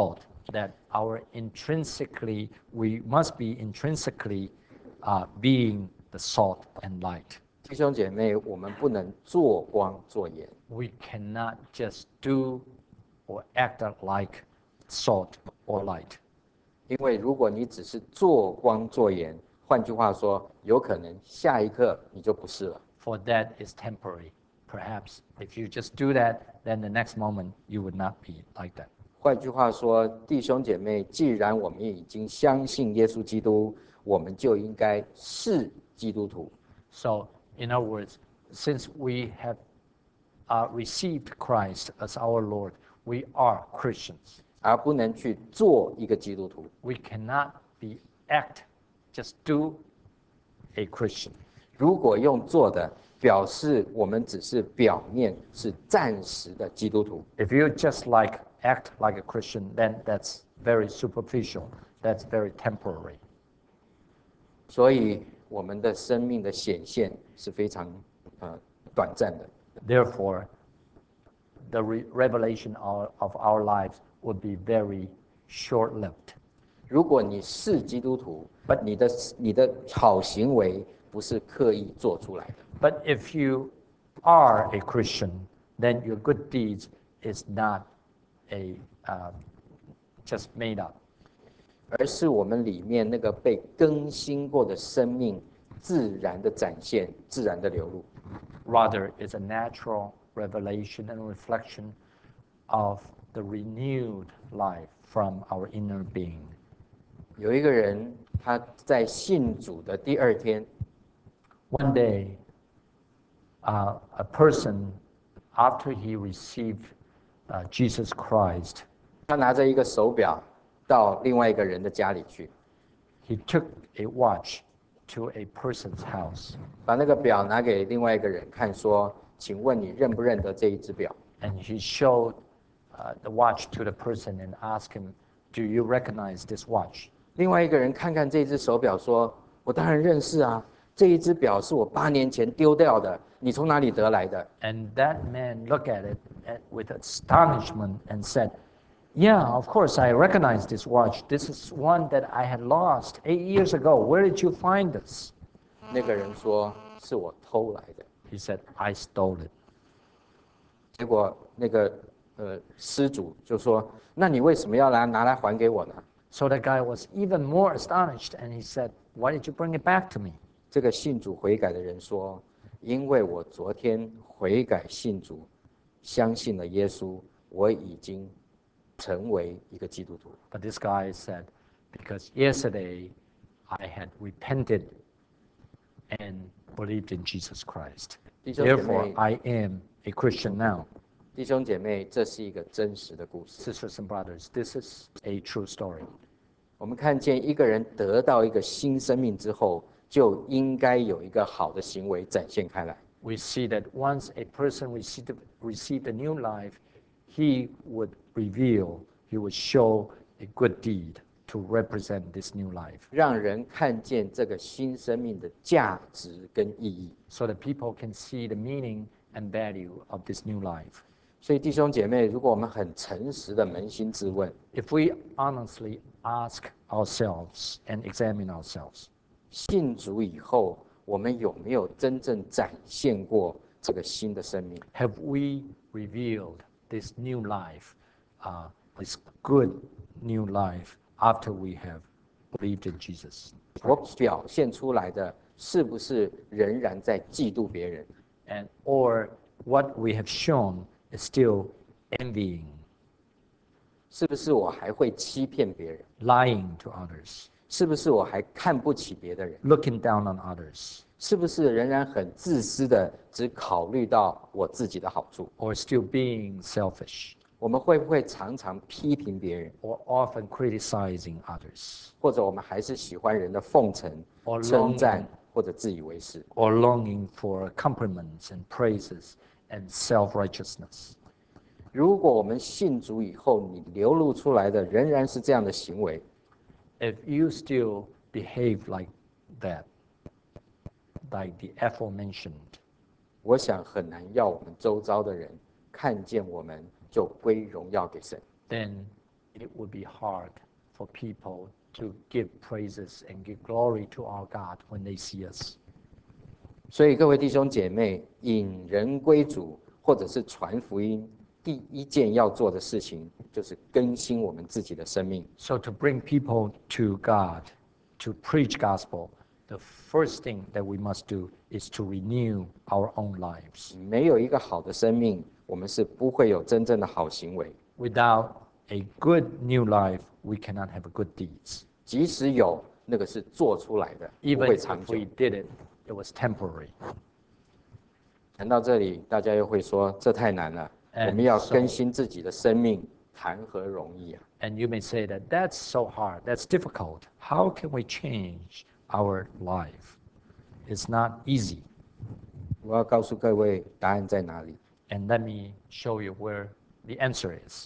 that our intrinsically, we must be intrinsically uh, being the salt and light. 弟兄姐妹，我们不能做光做盐， We cannot just do or act like salt or light. 因为如果你只是做光做盐，换句话说，有可能下一刻你就不是了。 For that is temporary. Perhaps if you just do that, then the next moment you would not be like that. 换句话说，弟兄姐妹，既然我们已经相信耶稣基督，我们就应该是基督徒。 So, in other words, since we have uh, received Christ as our Lord, we are Christians. 而不能去做一个基督徒。 We cannot be act, just do a Christian. 如果用做的，表示我们只是表面是暂时的基督徒。 If you just like act like a Christian, then that's very superficial. That's very temporary. 所以我们的生命的显现是非常呃短暂的。 Therefore, the re- revelation of, of our lives would be very short-lived. 如果你是基督徒，你的你的好行为不是刻意做出来的， But if you are a Christian, then your good deeds is not a uh, just made up. 而是我们里面那个被更新过的生命自然的展现，自然的流露。 Rather, it's a natural revelation and reflection of the renewed life from our inner being. 有一个人，他在信主的第二天， One day, uh, a person, after he received uh, Jesus Christ, 他拿着一个手表到另外一个人的家里去， he took a watch to a person's house, 把那个表拿给另外一个人看，说：“请问你认不认得这一只表 and he showed uh, the watch to the person and asked him, "Do you recognize this watch?" 另外一个人看看这只手表，说：“我当然认识啊，这一只表是我八年前丢掉的，你从哪里得来的？” And that man looked at it at- with astonishment and said, "Yeah, of course, I recognize this watch. This is one that I had lost eight years ago. Where did you find this?" 那个人说：“是我偷来的。 He said, "I stole it." ” 结果那个呃失主就说：“那你为什么要拿拿来还给我呢 So the guy was even more astonished and he said, "Why did you bring it back to me?" ？” 这个信主悔改的人说：“因为我昨天悔改信主，相信了耶稣，我已经成为一个基督徒。” But this guy said, "Because yesterday I had repented and believed in Jesus Christ. 弟兄姐妹- Therefore, I am a Christian now." 弟兄姐妹，这是一个真实的故事。 Sisters and brothers, this is a true story. 我们看见一个人得到一个新生命之后，就应该有一个好的行为展现开来。 We see that once a person received, received a new life, he would reveal, he would show a good deed to represent this new life, 让人看见这个新生命的价值跟意义。 so that people can see the meaning and value of this new life. 所以弟兄姐妹，如果我们很诚实的扪心自问， If we honestly ask ourselves and examine ourselves, 信主以后，我们有没有真正展现过这个新的生命？ have we revealed this new life, uh, this good new life after we have believed in Jesus? 我表现出来的是不是仍然在嫉妒别人？ And or what we have shown is still envying, 是不是我还会欺骗别人？ lying to others, 是不是我还看不起别的人？ looking down on others, 是不是仍然很自私的，只考虑到我自己的好处？ or still being selfish, 我们会不会常常批评别人， or often criticizing others, 或者我们还是喜欢人的奉承 or、 称赞 longing 或者自以为是？ or longing for compliments and praises and self-righteousness? 如果我们信主以后，你流露出来的仍然是这样的行为， If you still behave like that, like the aforementioned, 我想很难要我们周遭的人看见我们就归荣耀给神。 then it would be hard for people to give praises and give glory to our God when they see us. 所以各位弟兄姐妹，引人归主或者是传福音，第一件要做的事情就是更新我们自己的生命。 So to bring people to God, to preach gospel, the first thing that we must do is to renew our own lives. 没有一个好的生命，我们是不会有真正的好行为。 Without a good new life, we cannot have good deeds. 即使有，那个是做出来的，不 Even 会长 if 久。 we did it, it was temporary. 谈到这里，大家又会说这太难了， And 我们要 so- 更新自己的生命，谈何容易啊！ And you may say that that's so hard, that's difficult. How can we change our life? It's not easy. 我要告诉各位，答案在哪里？ And let me show you where the answer is.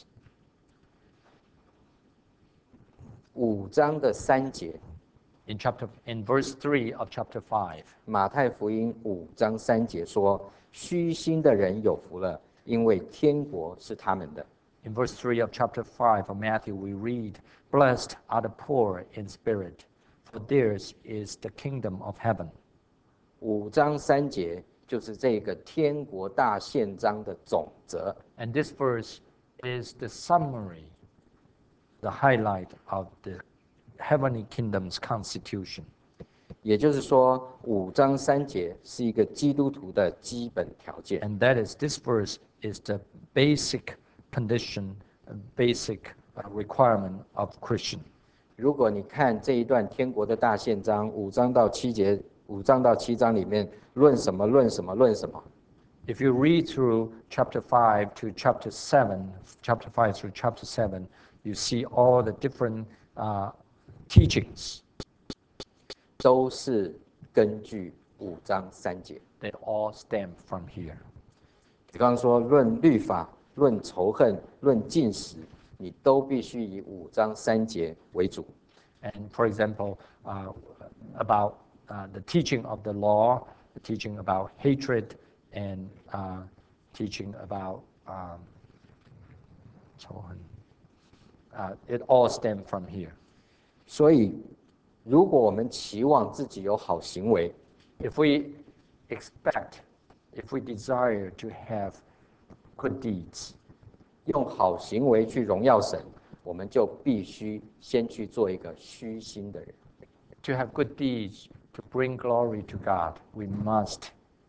五章的三节， In chapter in verse three of chapter five, 马太福音五章三节说：“虚心的人有福了，因为天国是他们的。” in verse three of chapter five of Matthew, we read, "Blessed are the poor in spirit, for theirs is the kingdom of heaven." 五章三节就是这个天国大宪章的总则。 And this verse is the summary, the highlight of the heavenly kingdom's constitution. 也就是说，五章三节是一个基督徒的基本条件。 And that is, this verse is the basic condition, uh, basic uh, requirement of Christian. 如果你看这一段天国的大宪章，五章到七节，五章到七章里面论什么论什么论什么， If you read through chapter five to chapter seven, chapter five through chapter seven, you see all the different uh, teachings. 都是根据五章三节。 They all stem from here. 比方说，论律法、论仇恨、论禁食，你都必须以五章三节为主。 And for example, uh, about uh, the teaching of the law, the teaching about hatred, and uh, teaching about um, 仇恨, uh, it all stem from here. 所以，如果我们期望自己有好行为， If we expect, if we desire to have good deeds, 用好行为去荣耀神，我们就必须先去做一个虚心的人。 to have good deeds, to bring glory to God, we must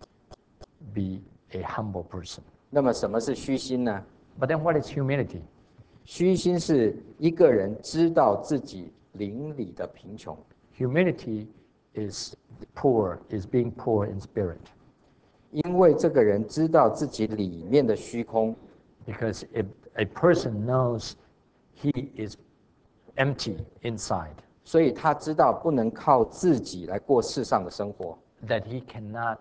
be a humble person. 那么，什么是虚心呢？ But then what is humility? 虚心是一个人知道自己灵里的贫穷， Humility is poor, is being poor in spirit. 因为这个人知道自己里面的虚空， Because if a person knows he is empty inside, 所以他知道不能靠自己来过世上的生活， that he cannot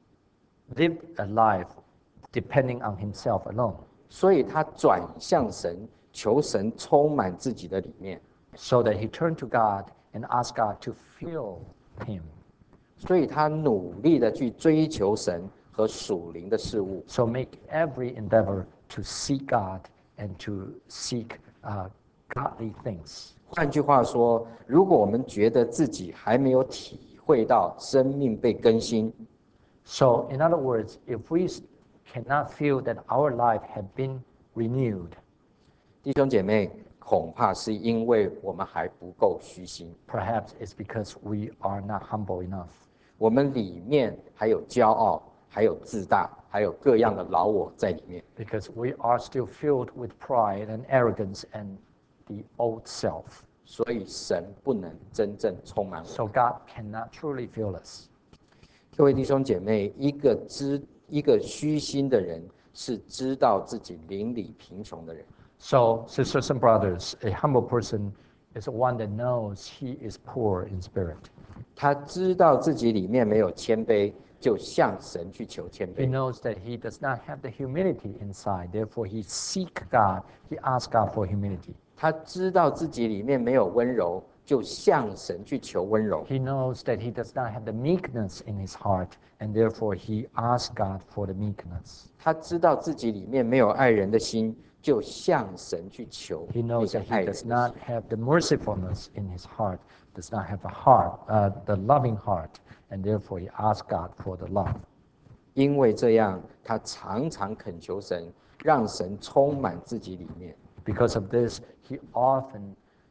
live a life depending on himself alone. 所以他转向神，求神充满自己的里面。 So that he turned to God and asked God to fill him. 所以他努力的去追求神和属灵的事物。 So make every endeavor to seek God and to seek uh, godly things. 换句话说，如果我们觉得自己还没有体会到生命被更新， So in other words, if we cannot feel that our life had been renewed, 弟兄姐妹，恐怕是因为我们还不够虚心， perhaps it's because we are not humble enough. 我们里面还有骄傲，还有自大，还有各样的老我在里面。 Because we are still filled with pride and arrogance and the old self. 所以神不能真正充满我。 So God cannot truly fill us. 各位弟兄姐妹，一个知一个虚心的人，是知道自己邻里贫穷的人。 So, sisters and brothers, a humble person is one that knows he is poor in spirit. 他知道自己里面没有谦卑，就向神去求谦 He 卑。 knows that he does not have the humility inside. Therefore, he seek God. He asks God for humility. 他知道自己里面没有温柔，就向神去求温柔。 He knows that he does not have the meekness in his heart, and therefore he asks God for the meekness. 他知道自己里面没有爱人的心， 就向神去求 He 那 knows 个 that 爱 he 人 does 的 not 心。 have the mercifulness in his heart, does not have a heart, uh, the loving heart, and therefore he asks God for the love. 因为这样，他常常恳求神，让神充满自己里面。 Because of this, he often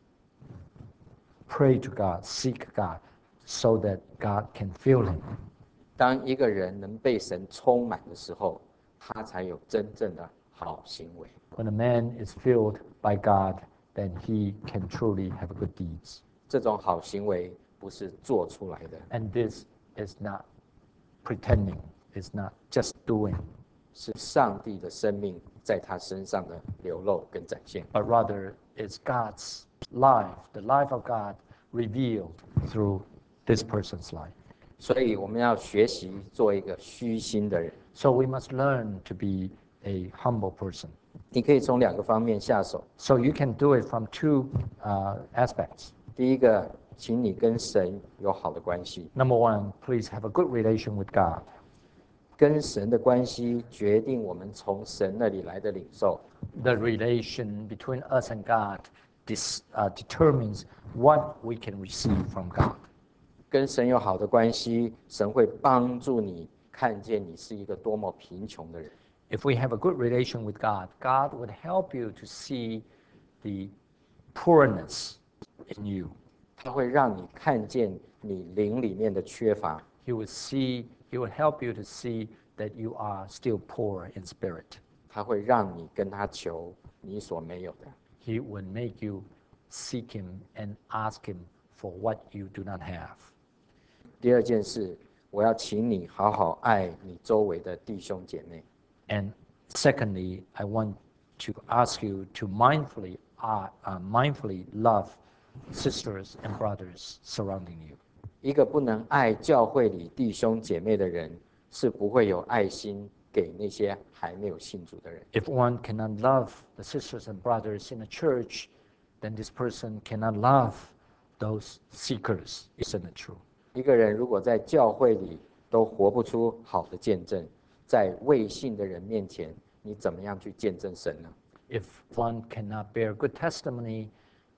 prayed to God, seek God, so that God can fill him. 当一个人能被神充满的时候，他才有真正的好行为。 When a man is filled by God, then he can truly have good deeds. 这种好行为不是做出来的， And this is not pretending, it's not just doing, 是上帝的生命在他身上的流露跟展现。 but rather it's God's life, the life of God revealed through this person's life. 所以我们要学习做一个虚心的人。 So we must learn to be a humble person. 你可以从两个方面下手。 So you can do it from two uh, aspects. 第一个，请你跟神有好的关系， Number one, please have a good relation with God. 跟神的关系决定我们从神那里来的领受。 The relation between us and God dis, uh, determines what we can receive from God. 跟神有好的关系，神会帮助你看见你是一个多么贫穷的人。 If we have a good relation with God, God would help you to see the poorness in you. 他会让你看见你灵里面的缺乏， He would see, He would help you to see that you are still poor in spirit. 他会让你跟他求你所没有的。 He would make you seek Him and ask Him for what you do not have. 第二件事，我要请你好好爱你周围的弟兄姐妹。 And secondly, I want to ask you to mindfully, uh, uh, mindfully love sisters and brothers surrounding you. 一个不能爱教会里弟兄姐妹的人，是不会有爱心给那些还没有信主的人。 If one cannot love the sisters and brothers in the church, then this person cannot love those seekers. Isn't it true? 一个人如果在教会里都活不出好的见证，在未信的人面前，你怎么样去见证神呢？ If one cannot bear good testimony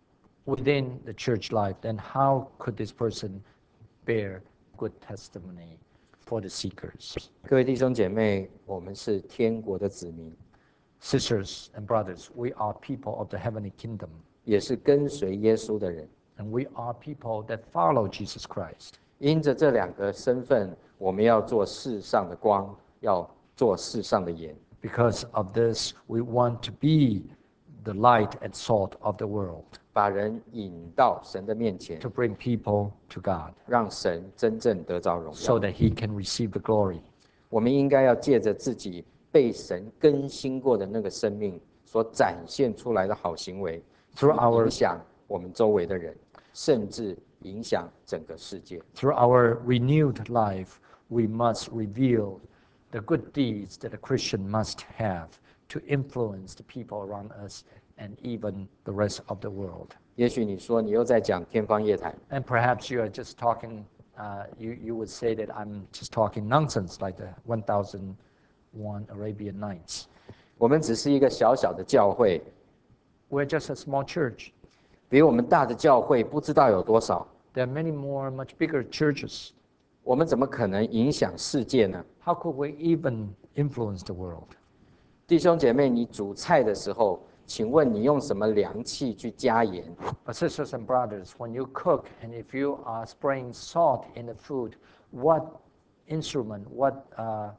within the church life, then how could this person bear good testimony for the seekers? 各位弟兄姐妹，我们是天国的子民， Sisters and brothers, we are people of the heavenly kingdom, 也是跟随耶稣的人。 and we are people that follow Jesus Christ. 因着这两个身份，我们要做世上的光，要做世上的盐。 Because of this, we want to be the light and salt of the world, 把人引到神的面前， to bring people to God, 让神真正得着荣 so 耀。 that He can receive the glory. 我们应该要借着自己被神更新过的那个生命所展现出来的好行为， Through our- 影响我们周围的人，甚至影响整个世界。 Through our renewed life, we must reveal the good deeds that a Christian must have to influence the people around us and even the rest of the world. 也许你说你又在讲天方夜谭， And perhaps you are just talking, uh, you, you would say that I'm just talking nonsense like the one thousand one Arabian Nights. 我们只是一个小小的教会， We're just a small church. 比我们大的教会不知道有多少。 There are many more, much bigger churches. 我们怎么可能影响世界呢？ How could we even influence the world? 弟兄姐妹，你煮菜的时候，请问你用什么量器去加盐？ But sisters and brothers, when you cook and if you are spraying salt in the food, what instrument, what, uh,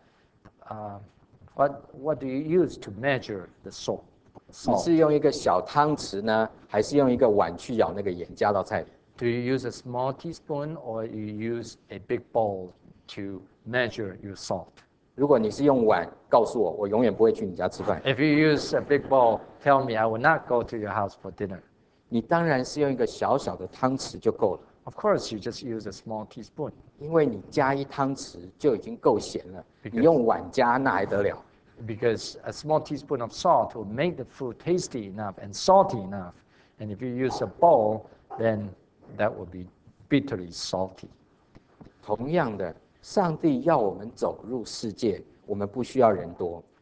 uh, what, what do you use to measure the salt? 你 salt? 是用一个小汤匙呢，还是用一个碗去舀那个盐加到菜里？ Do you use a small teaspoon or you use a big bowl to measure your salt? 如果你是用碗，告诉我，我永远不会去你家吃饭。 If you use a big bowl, tell me I will not go to your house for dinner. 你当然是用一个小小的汤匙就够了， Of course, you just use a small teaspoon 因为你加一汤匙就已经够咸了， Because- 你用碗加那还得了？ because a small teaspoon of salt will make the food tasty enough and salty enough. And if you use a bowl, then that will be bitterly salty. 同样的，上帝要我们走入世界，我们不需要人多，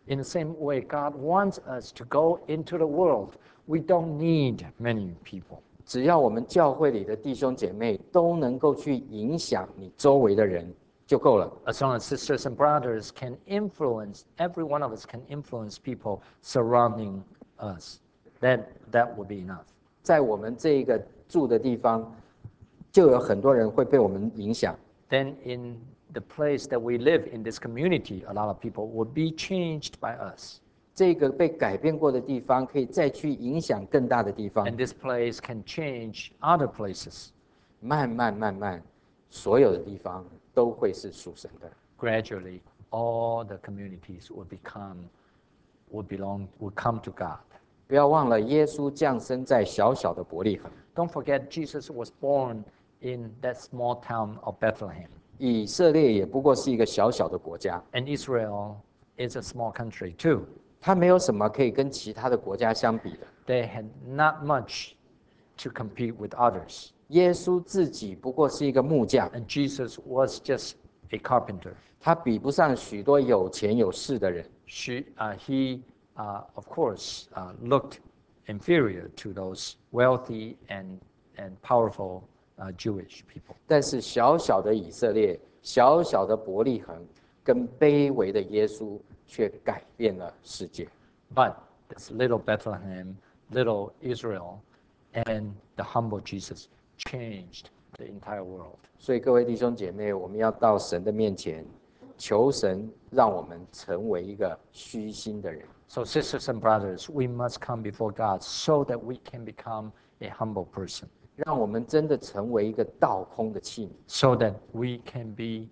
In the same way, God wants us to go into the world. We don't need many people. 只要我们教会里的弟兄姐妹都能够去影响你周围的人就够了。 As long as sisters and brothers can influence, every one of us can influence people surrounding us, then that would be enough. 在我们这个住的地方，就有很多人会被我们影响。 Then in the place that we live in this community, a lot of people will be changed by us. 这个被改变过的地方，可以再去影响更大的地方。 And this place can change other places. 慢慢慢慢，所有的地方都会是属神的。 Gradually, all the communities will become, will belong, will come to God. 不要忘了，耶稣降生在小小的伯利恒。 Don't forget, Jesus was born in that small town of Bethlehem. 以色列也不过是一个小小的国家， And Israel is a small country too. 它没有什么可以跟其他的国家相比的。 They had not much to compete with others. 耶稣自己不过是一个木匠， And Jesus was just a carpenter. 他比不上许多有钱有势的人。 She, uh, he, uh, of course, uh, looked inferior to those wealthy and, and powerful uh, Jewish people. 但是小小的以色列，小小的伯利恒，跟卑微的耶稣却改变了世界。 But this little Bethlehem, little Israel, and the humble Jesus changed the entire world. 所以各位弟兄姐妹，我们要到神的面前，求神让我们成为一个虚心的人。 So sisters and brothers, we must come before God so that we can become a humble person, 让我们真的成为一个倒空的器皿， so that we can be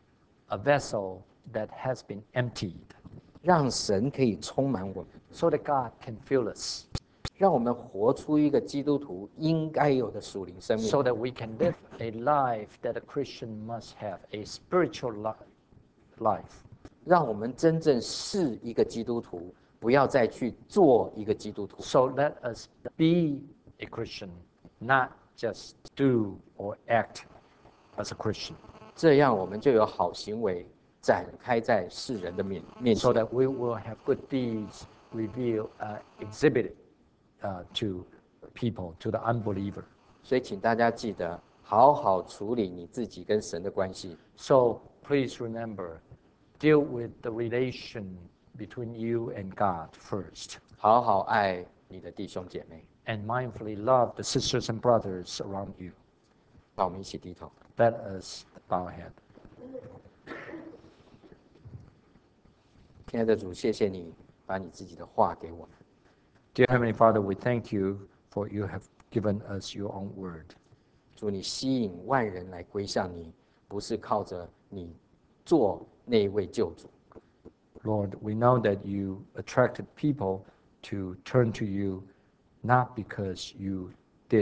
a vessel that has been emptied, 让神可以充满我们， so that God can fill us, 让我们活出一个基督徒应该有的属灵生命， so that we can live a life that a Christian must have, a spiritual li- life. 让我们真正是一个基督徒，不要再去做一个基督徒。 So let us be a Christian, not just do or act as a Christian, 这样我们就有好行为展开在世人的面面 so 前。 that we will have good deeds revealed, uh, exhibited uh, to people, to the unbeliever. 所以，请大家记得，好好处理你自己跟神的关系， So please remember, deal with the relation between you and God first, 好好爱你的弟兄姐妹。 and mindfully love the sisters and brothers around you. 让我们一起低头。 Let us bow our head. 亲爱的主，谢谢你把你自己的话给我们。 Dear Heavenly Father, we thank you for you have given us your own word. 主，你吸引万人来归向你，不是靠着你做那一位救主， Lord, we know that you attracted people to turn to you not because you did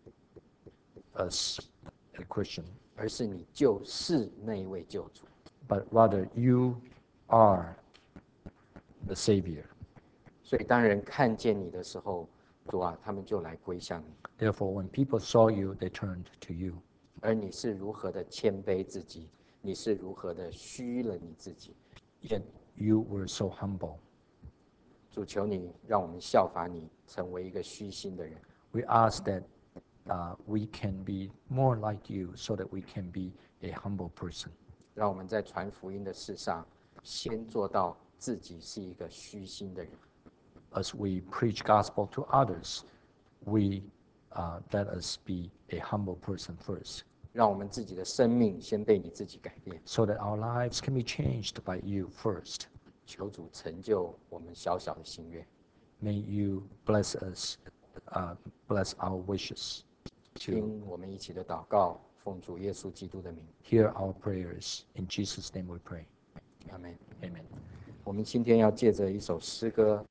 us a Christian, 而是你就是那一位救主。 but rather you are the Savior. 所以，当人看见你的时候，主啊，他们就来归向你。 Therefore, when people saw you, they turned to you. 而你是如何的谦卑自己，你是如何的虚了你自己。 Yet you were so humble. 主，求你让我们效法你，成为一个虚心的人。 We ask that uh, we can be more like you so that we can be a humble person. 让我们在传福音的事上，先做到自己是一个虚心的人。 As we preach gospel to others, we uh, let us be a humble person first, 让我们自己的生命先被你自己改变。 so that our lives can be changed by you first. 求主成就我们小小的心愿。 May you bless us, uh, bless our wishes 听 to 我们一起的祷告，奉主耶稣基督的名， hear our prayers. In Jesus' name we pray. 阿门。 Amen. 我们今天要借着一首诗歌。